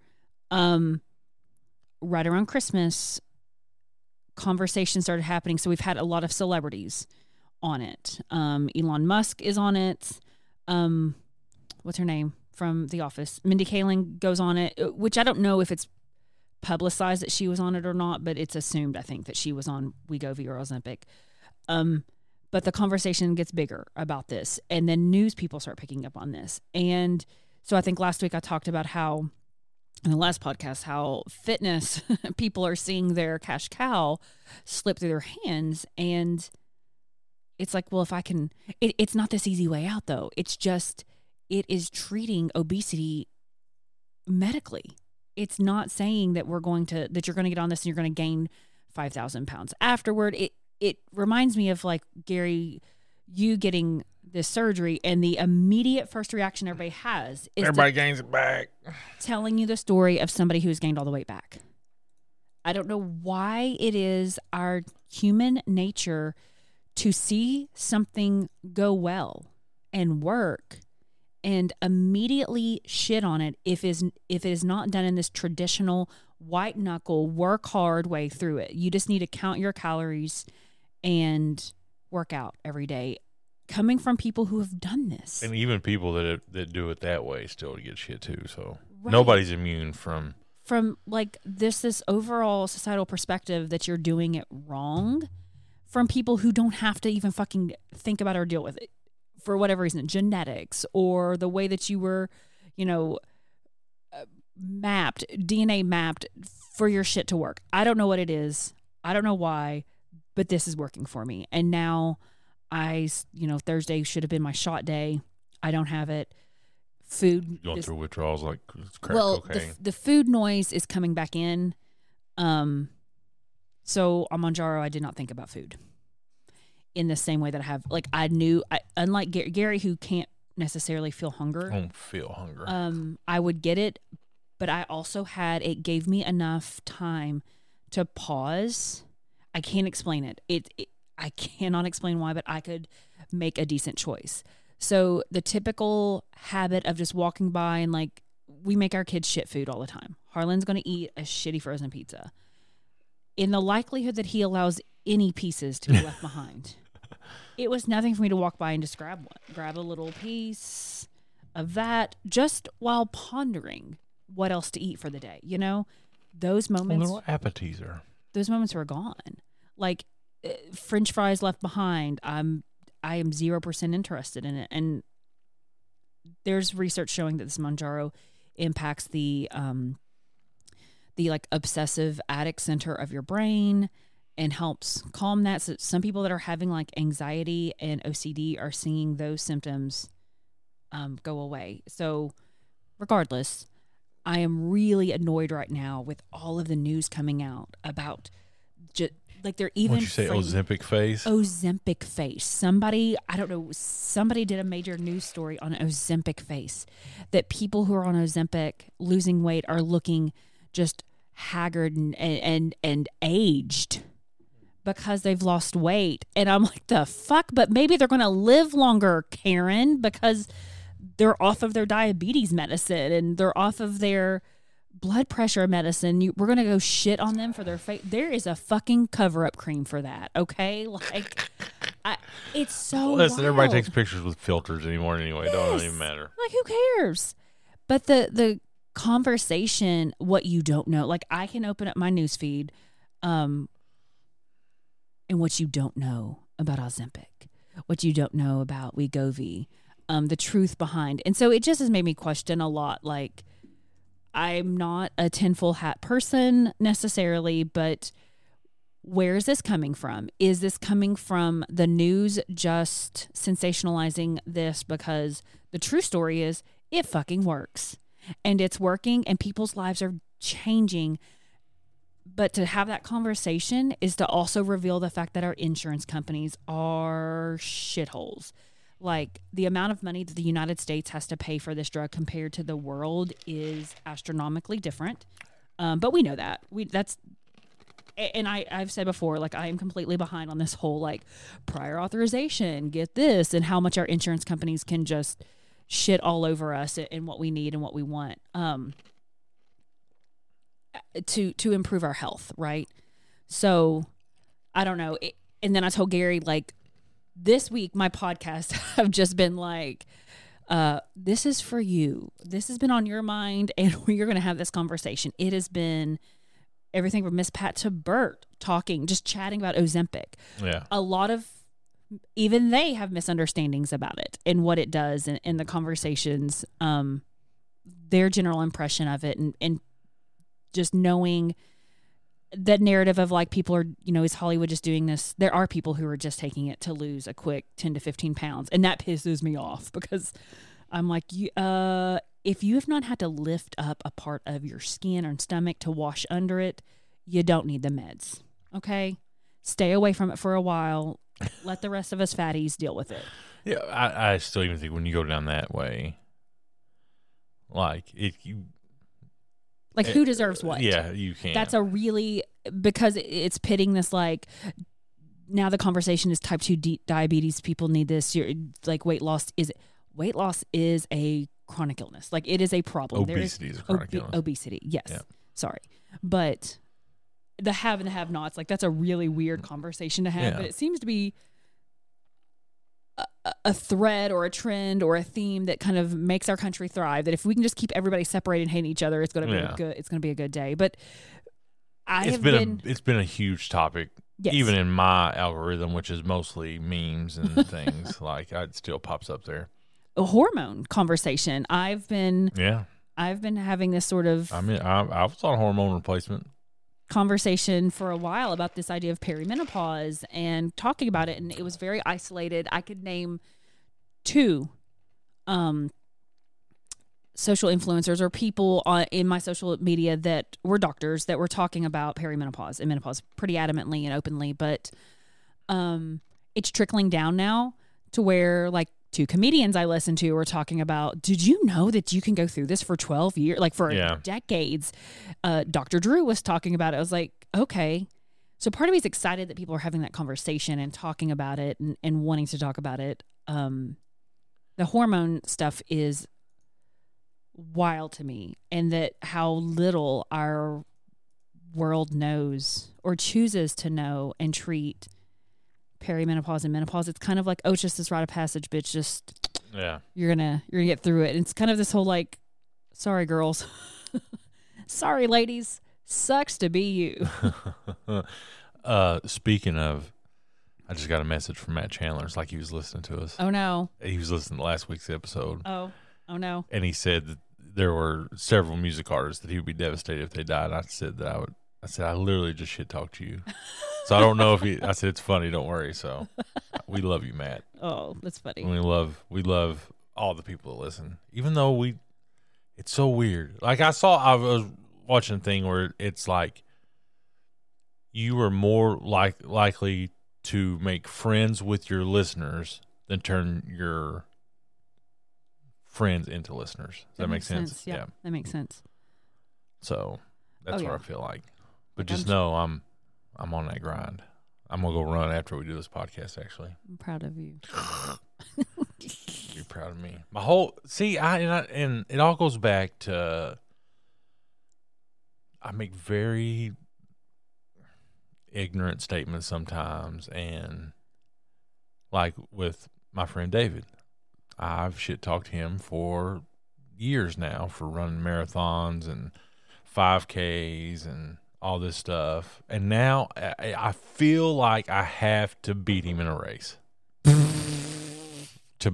Right around Christmas, conversations started happening, so we've had a lot of celebrities on it. Elon Musk is on it. What's her name from The Office? Mindy Kaling goes on it, which I don't know if it's publicized that she was on it or not, but it's assumed, I think, that she was on Wegovy or Ozempic. But the conversation gets bigger about this, and then news people start picking up on this. And so I think last week I talked about how, in the last podcast, how fitness people are seeing their cash cow slip through their hands. And it's like, well, if I can, it's not this easy way out, though. It's just, it is treating obesity medically. It's not saying that you're going to get on this and you're going to gain 5,000 pounds afterward. It reminds me of, like, Gary, you getting this surgery, and the immediate first reaction everybody has is everybody gains it back. Telling you the story of somebody who's gained all the weight back. I don't know why it is our human nature to see something go well and work and immediately shit on it if it is not done in this traditional white knuckle, work hard way through it. You just need to count your calories and work out every day, coming from people who have done this. And even people that do it that way still get shit too. So Right. nobody's immune from like this overall societal perspective that you're doing it wrong, from people who don't have to even fucking think about or deal with it for whatever reason, genetics or the way that you were, DNA mapped for your shit to work. I don't know what it is. I don't know why, but this is working for me. And now Thursday should have been my shot day. I don't have it. Food going through withdrawals like crack cocaine. The food noise is coming back in. So on Mounjaro, I did not think about food in the same way that I have. Like unlike Gary, who can't necessarily feel hunger. I don't feel hunger. I would get it, but I also it gave me enough time to pause. I can't explain it. I cannot explain why, but I could make a decent choice. So the typical habit of just walking by and like, we make our kids shit food all the time. Harlan's going to eat a shitty frozen pizza. In the likelihood that he allows any pieces to be left behind, it was nothing for me to walk by and just grab a little piece of that, just while pondering what else to eat for the day. Those moments, a little appetizer. Those moments were gone. Like French fries left behind. I am 0% interested in it. And there's research showing that this Mounjaro impacts the like obsessive addict center of your brain and helps calm that. So some people that are having like anxiety and OCD are seeing those symptoms go away. So regardless, I am really annoyed right now with all of the news coming out about just like they're even. What'd you say, Ozempic face? Ozempic face. Somebody did a major news story on Ozempic face, that people who are on Ozempic losing weight are looking just haggard and aged because they've lost weight. And I'm like, the fuck? But maybe they're going to live longer, Karen, because they're off of their diabetes medicine and they're off of their blood pressure medicine. We're going to go shit on them for their face. There is a fucking cover-up cream for that, okay? Like, it's so Listen, wild. everybody takes pictures with filters anymore anyway. Yes. It don't even matter. Like, who cares? But the conversation, what you don't know. Like, I can open up my newsfeed and what you don't know about Ozempic, what you don't know about Wegovy, the truth behind. And so it just has made me question a lot, like, I'm not a tinfoil hat person necessarily, but where is this coming from? Is this coming from the news just sensationalizing this? Because the true story is it fucking works and it's working and people's lives are changing. But to have that conversation is to also reveal the fact that our insurance companies are shitholes. Like, the amount of money that the United States has to pay for this drug compared to the world is astronomically different. But we know that. I've said before, like, I am completely behind on this whole, like, prior authorization, get this, and how much our insurance companies can just shit all over us and what we need and what we want to improve our health, right? So, I don't know. And then I told Gary, like, this week, my podcasts have just been like, this is for you. This has been on your mind, and we're going to have this conversation. It has been everything from Miss Pat to Bert just chatting about Ozempic. Yeah. A lot of, even they have misunderstandings about it and what it does and the conversations, their general impression of it, and just knowing that narrative of like people are, is Hollywood just doing this? There are people who are just taking it to lose a quick 10 to 15 pounds. And that pisses me off because I'm like, if you have not had to lift up a part of your skin or stomach to wash under it, you don't need the meds. Okay? Stay away from it for a while. Let the rest of us fatties deal with it. Yeah, I still even think when you go down that way, like, who deserves what? Yeah, you can't. That's a really, because it's pitting this, like, now the conversation is type 2 diabetes. People need this. Like, weight loss is a chronic illness. Like, it is a problem. Obesity is a chronic illness. Obesity, yes. Yeah. Sorry. But the have and the have-nots, like, that's a really weird conversation to have. Yeah. But it seems to be a thread or a trend or a theme that kind of makes our country thrive. That if we can just keep everybody separated and hating each other, it's going to be it's going to be a good day. But it's been a huge topic, yes. even in my algorithm, which is mostly memes and things. Like it still pops up there. A hormone conversation. I've been having this sort of. I mean, I was on hormone replacement conversation for a while about this idea of perimenopause and talking about it, and it was very isolated. I could name 2 social influencers or people in my social media that were doctors that were talking about perimenopause and menopause pretty adamantly and openly, but it's trickling down now to where like 2 comedians I listened to were talking about, did you know that you can go through this for 12 years, like for decades? Dr. Drew was talking about it. I was like, okay. So part of me is excited that people are having that conversation and talking about it and wanting to talk about it. The hormone stuff is wild to me, and that how little our world knows or chooses to know and treat perimenopause and menopause. It's kind of like, oh, it's just this rite of passage, bitch. Just you're gonna get through it. And it's kind of this whole like, sorry girls, sorry ladies, sucks to be you. Speaking of, I just got a message from Matt Chandler. It's like he was listening to us. Oh no, he was listening to last week's episode. Oh no. And he said that there were several music artists that he would be devastated if they died. I said I literally just shit talked you. So I don't know if I said it's funny, don't worry. So we love you, Matt. Oh, that's funny. We love all the people that listen. Even though it's so weird. Like I was watching a thing where it's like you are more likely to make friends with your listeners than turn your friends into listeners. Does that make sense? Yeah, that makes sense. So that's what I feel like. But just know I'm on that grind. I'm gonna go run after we do this podcast. Actually, I'm proud of you. You're proud of me. My whole and it all goes back to I make very ignorant statements sometimes, and like with my friend David, I've shit talked him for years now for running marathons and 5Ks and all this stuff. And now I feel like I have to beat him in a race. And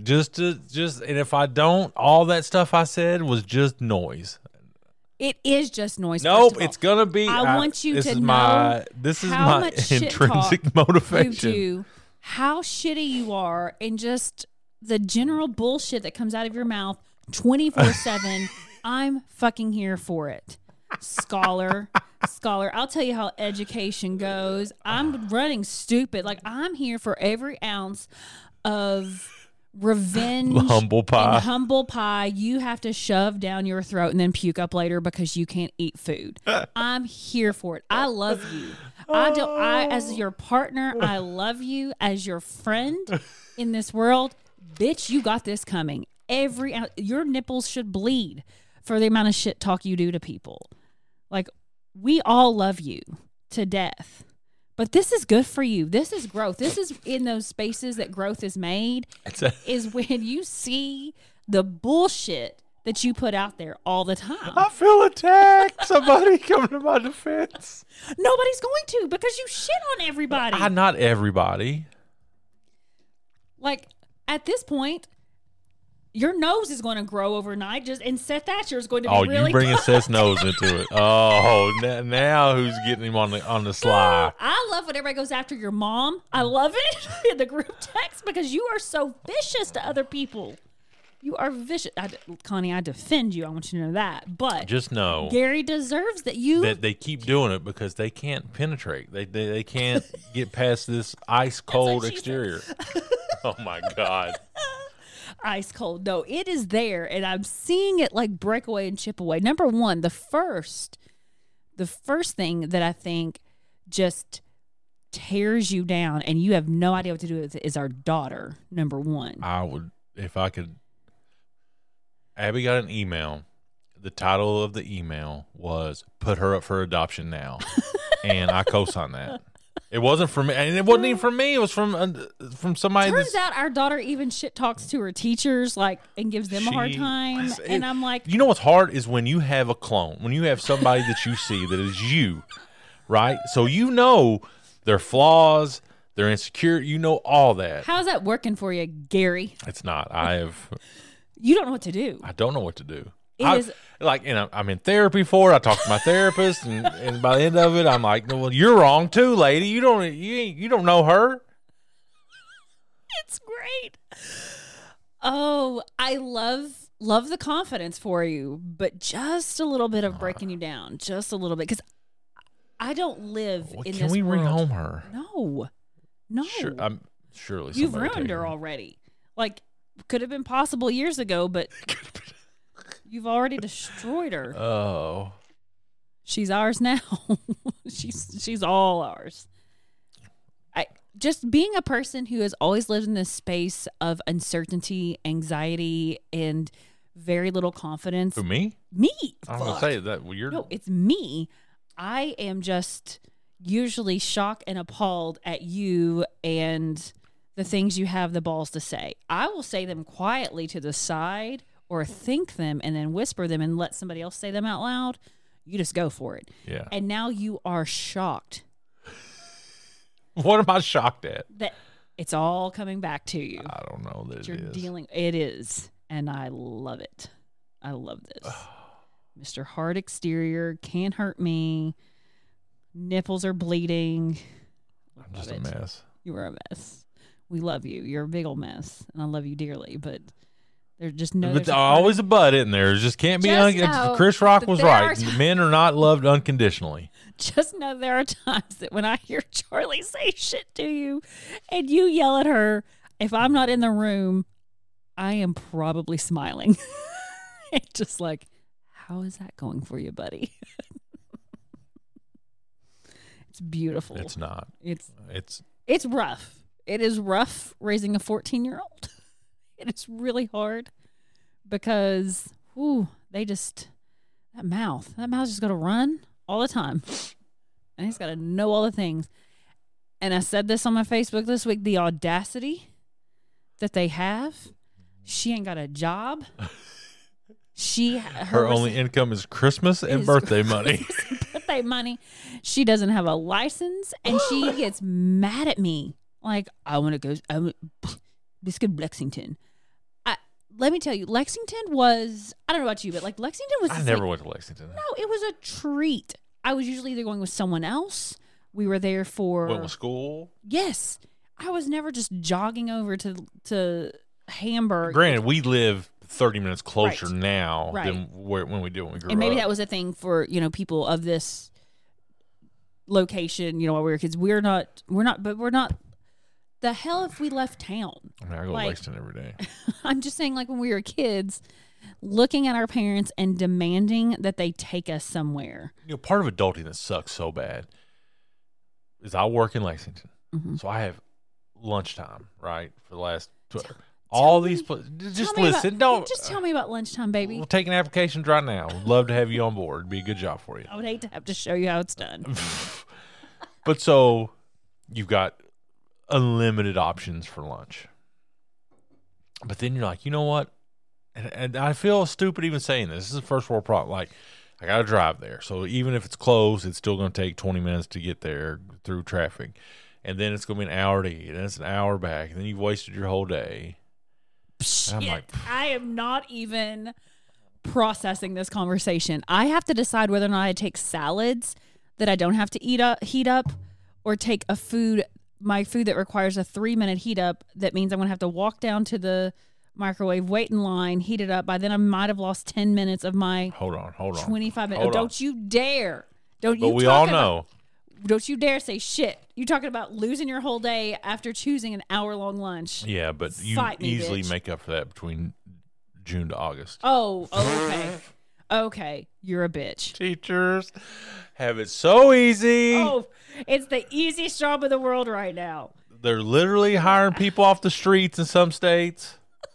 if I don't, all that stuff I said was just noise. It is just noise. Nope, it's gonna be. I want you to know this is my intrinsic motivation. You do, how shitty you are, and just the general bullshit that comes out of your mouth 24/7. I'm fucking here for it. Scholar, I'll tell you how education goes. I'm running stupid. Like, I'm here for every ounce of revenge. Humble pie you have to shove down your throat and then puke up later because you can't eat food. I'm here for it. I love you. As your partner, I love you. As your friend in this world, bitch, you got this coming. Your nipples should bleed for the amount of shit talk you do to people. Like, we all love you to death. But this is good for you. This is growth. This is in those spaces that growth is made, is when you see the bullshit that you put out there all the time. I feel attacked. Somebody come to my defense. Nobody's going to, because you shit on everybody. Not everybody. Like, at this point, your nose is going to grow overnight, and Seth Thatcher is going to be really. Oh, you bringing Seth's nose into it? Oh, now who's getting him on the sly? I love when everybody goes after your mom. I love it in the group text because you are so vicious to other people. You are vicious, Connie. I defend you. I want you to know that. But just know, Gary deserves that they keep doing it because they can't penetrate. They can't get past this ice cold exterior. Oh my God. Ice cold. No, it is there, and I'm seeing it like break away and chip away. Number one, the first thing that I think just tears you down, and you have no idea what to do with it, is our daughter. Number one. I would, if I could. Abby got an email. The title of the email was "Put her up for adoption now," and I co-signed that. It wasn't from me, and it wasn't even from me. It was from somebody. Turns out our daughter even shit talks to her teachers, like, and gives them a hard time. And I'm like, you know what's hard is when you have a clone, when you have somebody that you see that is you, right? So you know their flaws, their insecurity, you know all that. how's that working for you, Gary? It's not. You don't know what to do. I don't know what to do. Is like, I'm in therapy for it. I talk to my therapist, and by the end of it, I'm like, well, you're wrong too, lady. You don't know her. It's great. Oh, I love the confidence for you, but just a little bit of breaking you down, just a little bit, because I don't live in this Can we world. rehome her? No. Sure, surely You've somebody ruined take her already. Like, could have been possible years ago, but you've already destroyed her. Oh, she's ours now. she's all ours. Just being a person who has always lived in this space of uncertainty, anxiety, and very little confidence. Who, me? Me. I'm gonna say that. Well, No, it's me. I am just usually shocked and appalled at you and the things you have the balls to say. I will say them quietly to the side or think them and then whisper them and let somebody else say them out loud. You just go for it. Yeah. And now you are shocked. What am I shocked at? That it's all coming back to you. I don't know that You're it is. It is. And I love it. I love this. Mr. Hard exterior, can't hurt me. Nipples are bleeding. I'm just a mess. You are a mess. We love you. You're a big old mess. And I love you dearly. But there's just no. But always a but, isn't there? Just can't be. Chris Rock was right. Men are not loved unconditionally. Just know there are times that when I hear Charlie say shit to you and you yell at her, if I'm not in the room, I am probably smiling. It's just like, how is that going for you, buddy? It's beautiful. It's not. It's rough. It is rough raising a 14-year-old. It is really hard because, that mouth's just going to run all the time. And he's got to know all the things. And I said this on my Facebook this week, the audacity that they have. She ain't got a job. Her only income is Christmas and birthday money. Birthday money. She doesn't have a license, and she gets mad at me. Like, I want to go. Let's go to Lexington. Let me tell you, Lexington was, I don't know about you, but like Lexington was. I never went to Lexington. No, it was a treat. I was usually either going with someone else. We were there for. Went with school? Yes. I was never just jogging over to Hamburg. Granted, we live 30 minutes closer now than when we did when we grew up. And maybe that was a thing for, people of this location, while we were kids. We're not. The hell if we left town? I go to Lexington every day. I'm just saying, like when we were kids, looking at our parents and demanding that they take us somewhere. Part of adulting that sucks so bad is I work in Lexington. Mm-hmm. So I have lunchtime, right? For the last all these just listen. Just tell me about lunchtime, baby. We're taking applications right now. Would love to have you on board. It'd be a good job for you. I would hate to have to show you how it's done. But so you've got unlimited options for lunch. But then you're like, you know what? And I feel stupid even saying this. This is a first world problem. Like, I got to drive there. So even if it's closed, it's still going to take 20 minutes to get there through traffic. And then it's going to be an hour to eat. And it's an hour back. And then you've wasted your whole day. Shit, I'm like, I am not even processing this conversation. I have to decide whether or not I take salads that I don't have to heat up, or take my food that requires a 3-minute heat up. That means I'm going to have to walk down to the microwave, wait in line, heat it up. By then I might have lost 10 minutes of my hold on 25 minutes. Don't you dare. But we all know. Don't you dare say shit. You're talking about losing your whole day after choosing an hour-long lunch. Yeah, but you easily make up for that between June to August. Oh, okay. Okay, you're a bitch. Teachers have it so easy. Oh, it's the easiest job in the world right now. They're literally hiring people off the streets in some states.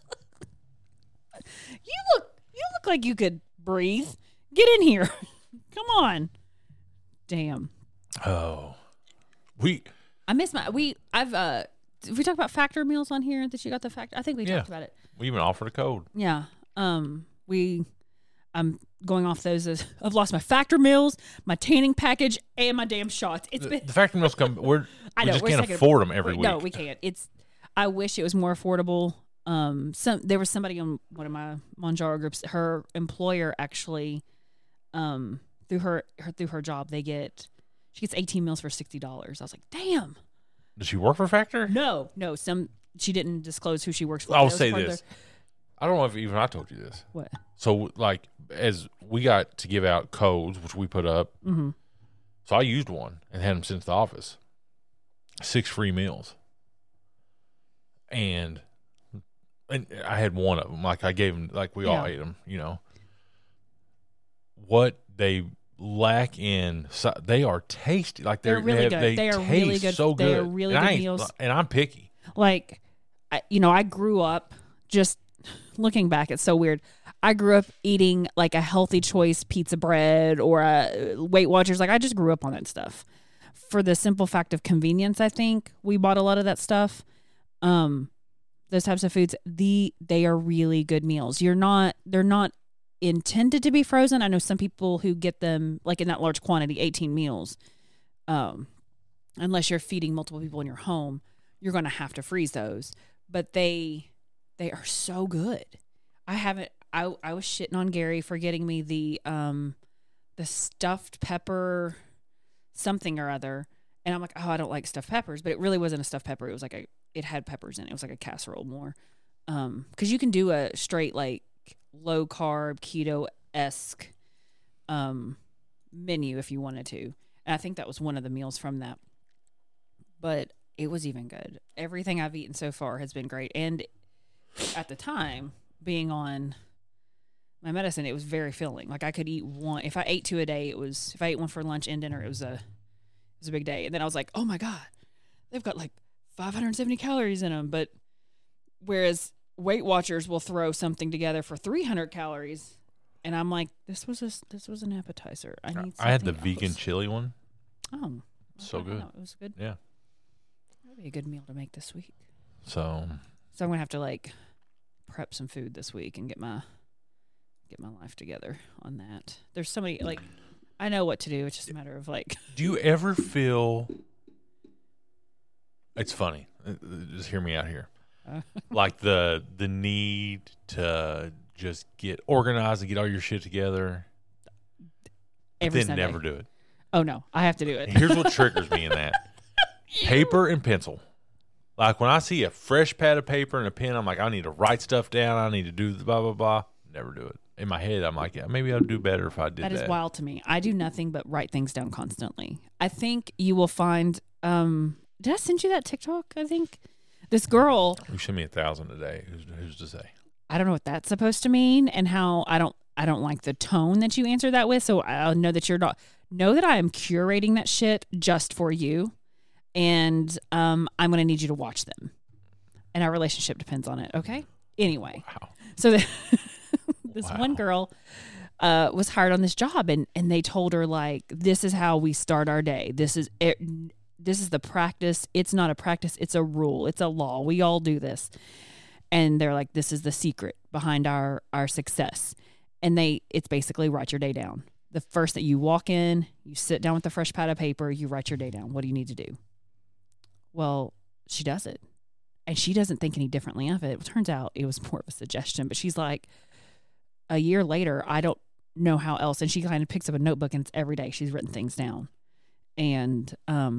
You look like you could breathe. Get in here. Come on. Damn. Oh. I miss we talked about Factor meals on here that you got the Factor. I think we talked about it. We even offered a code. Yeah. I'm going off those as I've lost my Factor meals, my tanning package, and my damn shots. The Factor meals come. We just can't afford them every week. No, we can't. I wish it was more affordable. There was somebody on one of my Monjaro groups. Her employer actually, through her job, she gets 18 meals for $60. I was like, damn. Does she work for Factor? No. She didn't disclose who she works for. I'll say this. I don't know if even I told you this. What? So, like, as we got to give out codes, which we put up, so I used one and had them sent to the office. 6 free meals. And I had one of them. Like, I gave them, like, we all ate them, you know. What they lack in, they are tasty. Like, they're really good. They are really good. So good. They are really good meals. And I'm picky. Like, I grew up just looking back. It's so weird. I grew up eating like a Healthy Choice pizza bread or a Weight Watchers. Like, I just grew up on that stuff for the simple fact of convenience. I think we bought a lot of that stuff. Those types of foods, they are really good meals. They're not intended to be frozen. I know some people who get them like in that large quantity, 18 meals. Unless you're feeding multiple people in your home, you're going to have to freeze those. But they are so good. I was shitting on Gary for getting me the stuffed pepper something or other. And I'm like, oh, I don't like stuffed peppers. But it really wasn't a stuffed pepper. It was like it had peppers in it. It was like a casserole more. Because you can do a straight like low carb keto-esque menu if you wanted to. And I think that was one of the meals from that. But it was even good. Everything I've eaten so far has been great. And at the time, being on my medicine, it was very filling. Like, I could eat one. If I ate 2 a day, if I ate one for lunch and dinner, it was a big day. And then I was like, oh my God, they've got like 570 calories in them. But whereas Weight Watchers will throw something together for 300 calories. And I'm like, this was an appetizer. I had the vegan chili one. Oh, so good. It was good. Yeah. That'd be a good meal to make this week. So I'm gonna have to like prep some food this week and get my life together on that. There's so many, like, I know what to do. It's just a matter of like. Do you ever feel? It's funny. Just hear me out here. Like the need to just get organized and get all your shit together. Every then Sunday. Never do it. Oh no, I have to do it. Here's what triggers me in that. Paper and pencil. Like, when I see a fresh pad of paper and a pen, I'm like, I need to write stuff down. I need to do the blah, blah, blah. Never do it. In my head, I'm like, yeah, maybe I'd do better if I did that. That is wild to me. I do nothing but write things down constantly. I think you will find, did I send you that TikTok? I think this girl. You send me 1,000 a day. Who's to say? I don't know what that's supposed to mean and how I don't like the tone that you answer that with. So I'll know that know that I am curating that shit just for you. And I'm going to need you to watch them. And our relationship depends on it, okay? Anyway. Wow. So this one girl was hired on this job, and they told her, like, this is how we start our day. This is the practice. It's not a practice. It's a rule. It's a law. We all do this. And they're like, this is the secret behind our success. And it's basically write your day down. The first that you walk in, you sit down with a fresh pad of paper, you write your day down. What do you need to do? Well, she does it. And she doesn't think any differently of it. It turns out it was more of a suggestion. But she's like, a year later, I don't know how else. And she kind of picks up a notebook, and it's every day she's written things down. And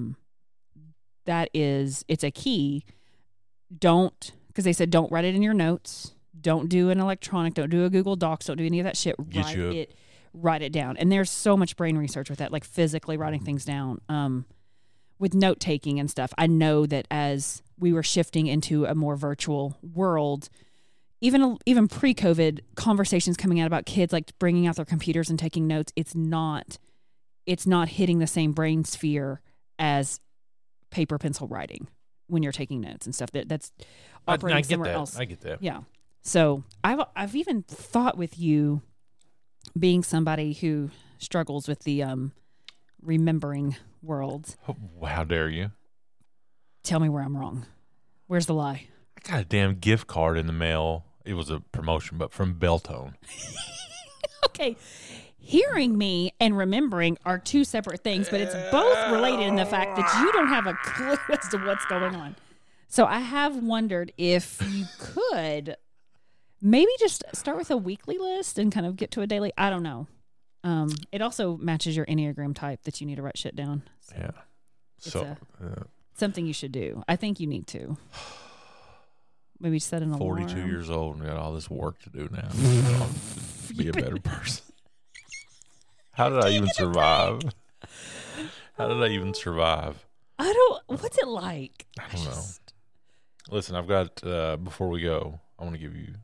it's a key. Because they said don't write it in your notes. Don't do an electronic. Don't do a Google Docs. Don't do any of that shit. Write it down. And there's so much brain research with that, like physically writing things down. With note taking and stuff, I know that as we were shifting into a more virtual world, even pre-COVID, conversations coming out about kids like bringing out their computers and taking notes, it's not hitting the same brain sphere as paper pencil writing when you're taking notes and stuff. That's operating somewhere else. I get that. Yeah. So I've even thought with you being somebody who struggles with the remembering world. How dare you? Tell me where I'm wrong. Where's the lie? I got a damn gift card in the mail. It was a promotion, but from Beltone. Okay. Hearing me and remembering are two separate things, but it's both related in the fact that you don't have a clue as to what's going on. So I have wondered if you could maybe just start with a weekly list and kind of get to a daily. I don't know. It also matches your Enneagram type that you need to write shit down. So yeah. So something you should do. I think you need to. Maybe set an alarm. 42 years old and got all this work to do now. I'll be a better person. How did I even survive? How did I even survive? What's it like? I don't know. Listen, I've got, before we go, I want to give you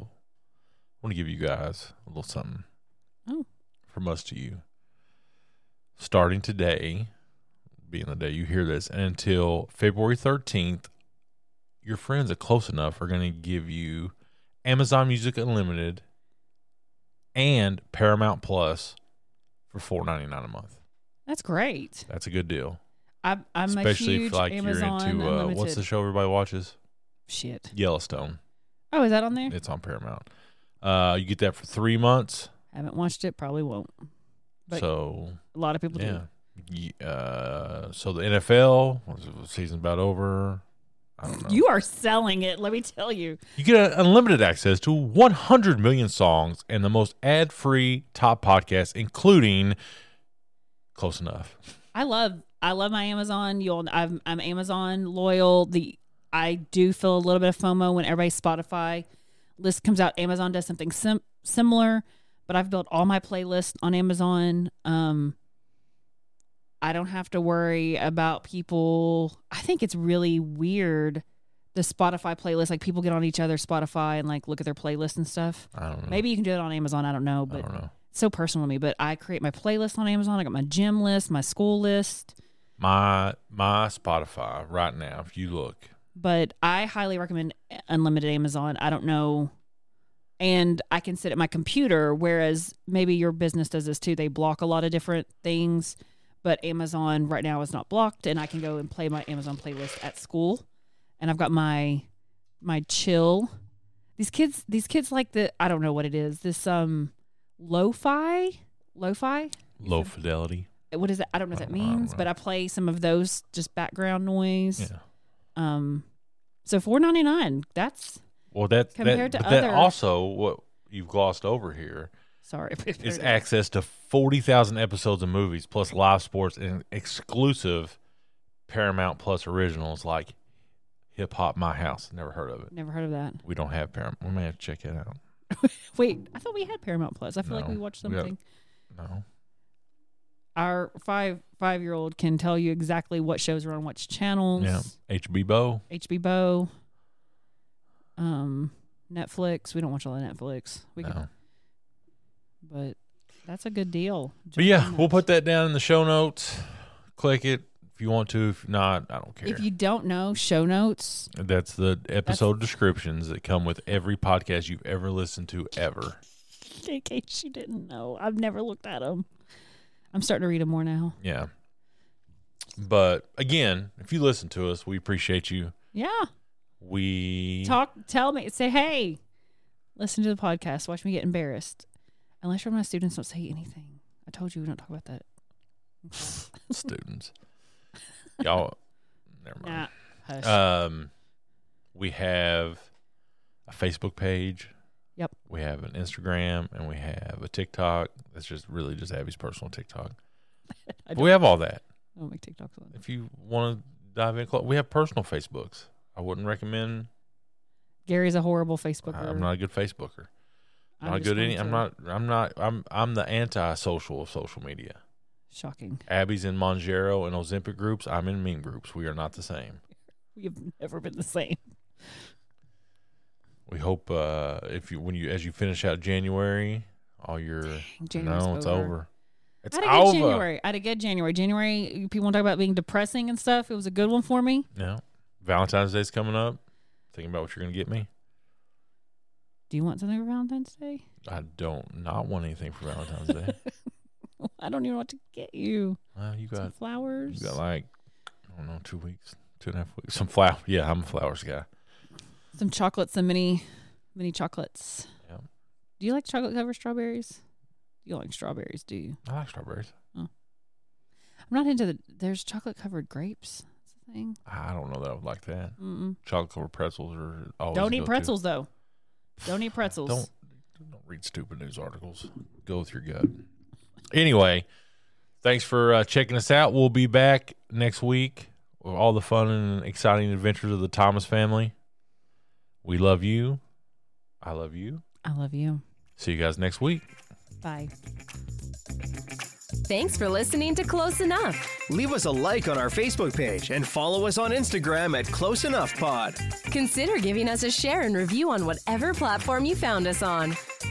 guys a little something. Oh. From us to you. Starting today, being the day you hear this, and until February 13th, your friends at Close Enough are going to give you Amazon Music Unlimited and Paramount Plus for $4.99 a month. That's great. That's a good deal. I'm especially a huge if like Amazon you're into Unlimited. what's the show everybody watches? Shit. Yellowstone. Oh, is that on there? It's on Paramount. You get that for 3 months. Haven't watched it. Probably won't. But so a lot of people do. So the NFL season's about over. I don't know. You are selling it. Let me tell you. You get unlimited access to 100 million songs and the most ad-free top podcasts, including Close Enough. I love my Amazon. I'm Amazon loyal. I do feel a little bit of FOMO when everybody's Spotify list comes out. Amazon does something similar, but I've built all my playlists on Amazon. I don't have to worry about people. I think it's really weird, the Spotify playlist. Like, people get on each other's Spotify and like look at their playlist and stuff. I don't know. Maybe you can do it on Amazon. I don't know, but it's so personal to me. But I create my playlist on Amazon. I got my gym list, my school list. My Spotify right now, if you look. But I highly recommend unlimited Amazon. I don't know. And I can sit at my computer, whereas maybe your business does this too. They block a lot of different things. But Amazon right now is not blocked, and I can go and play my Amazon playlist at school. And I've got my chill. These kids like I don't know what it is. This lo-fi? Low fidelity. What is it? I don't know what that means, but I play some of those, just background noise. Yeah. So $4.99. That's compared to other. That also, what you've glossed over here. Sorry. Is access to 40,000 episodes of movies, plus live sports and exclusive Paramount Plus originals like Hip Hop My House. Never heard of it. Never heard of that. We don't have Paramount. We may have to check it out. Wait, I thought we had Paramount Plus. I feel like we watched something. No. Our five-year-old can tell you exactly what shows are on which channels. Yeah. HBO. Netflix. We don't watch a lot of Netflix. But that's a good deal. But yeah, we'll put that down in the show notes. Click it if you want to. If not, I don't care. If you don't know, show notes. That's the episode descriptions that come with every podcast you've ever listened to ever. In case you didn't know, I've never looked at them. I'm starting to read them more now. Yeah. But again, if you listen to us, we appreciate you. Yeah. Tell me, say, hey, listen to the podcast. Watch me get embarrassed. Unless you're my students, don't say anything. I told you we don't talk about that. Students. Y'all, never mind. Hush. We have a Facebook page. Yep. We have an Instagram, and we have a TikTok. That's just Abby's personal TikTok. But we have all that. I don't make TikToks on it. If you want to dive in, we have personal Facebooks. I wouldn't recommend. Gary's a horrible Facebooker. I'm not a good Facebooker. I'm the anti-social of social media. Shocking. Abby's in Monjero and Ozempic groups. I'm in meme groups. We are not the same. We have never been the same. We hope as you finish out January, all your January's it's over. It's I had a good January. January, people want to talk about being depressing and stuff. It was a good one for me. Yeah. Valentine's Day's coming up. Thinking about what you're going to get me. Do you want something for Valentine's Day? I don't not want anything for Valentine's Day. I don't even know what to get you. You got some flowers. You got 2 weeks. 2.5 weeks. Some flower. Yeah, I'm a flowers guy. Some chocolates, some mini chocolates. Yeah. Do you like chocolate covered strawberries? You don't like strawberries, do you? I like strawberries. Oh. I'm not into there's chocolate covered grapes. That's the thing. I don't know that I would like that. Mm-mm. Chocolate covered pretzels are always Don't eat pretzels though. Don't eat pretzels. Don't read stupid news articles. Go with your gut. Anyway, thanks for checking us out. We'll be back next week with all the fun and exciting adventures of the Thomas family. We love you. I love you. I love you. See you guys next week. Bye. Thanks for listening to Close Enough. Leave us a like on our Facebook page and follow us on Instagram at Close Enough Pod. Consider giving us a share and review on whatever platform you found us on.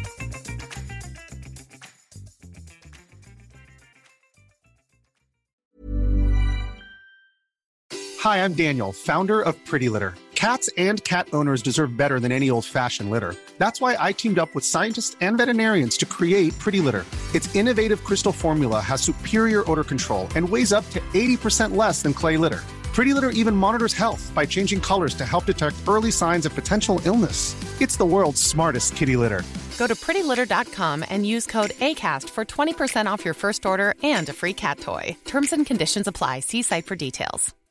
Hi, I'm Daniel, founder of Pretty Litter. Cats and cat owners deserve better than any old-fashioned litter. That's why I teamed up with scientists and veterinarians to create Pretty Litter. Its innovative crystal formula has superior odor control and weighs up to 80% less than clay litter. Pretty Litter even monitors health by changing colors to help detect early signs of potential illness. It's the world's smartest kitty litter. Go to prettylitter.com and use code ACAST for 20% off your first order and a free cat toy. Terms and conditions apply. See site for details.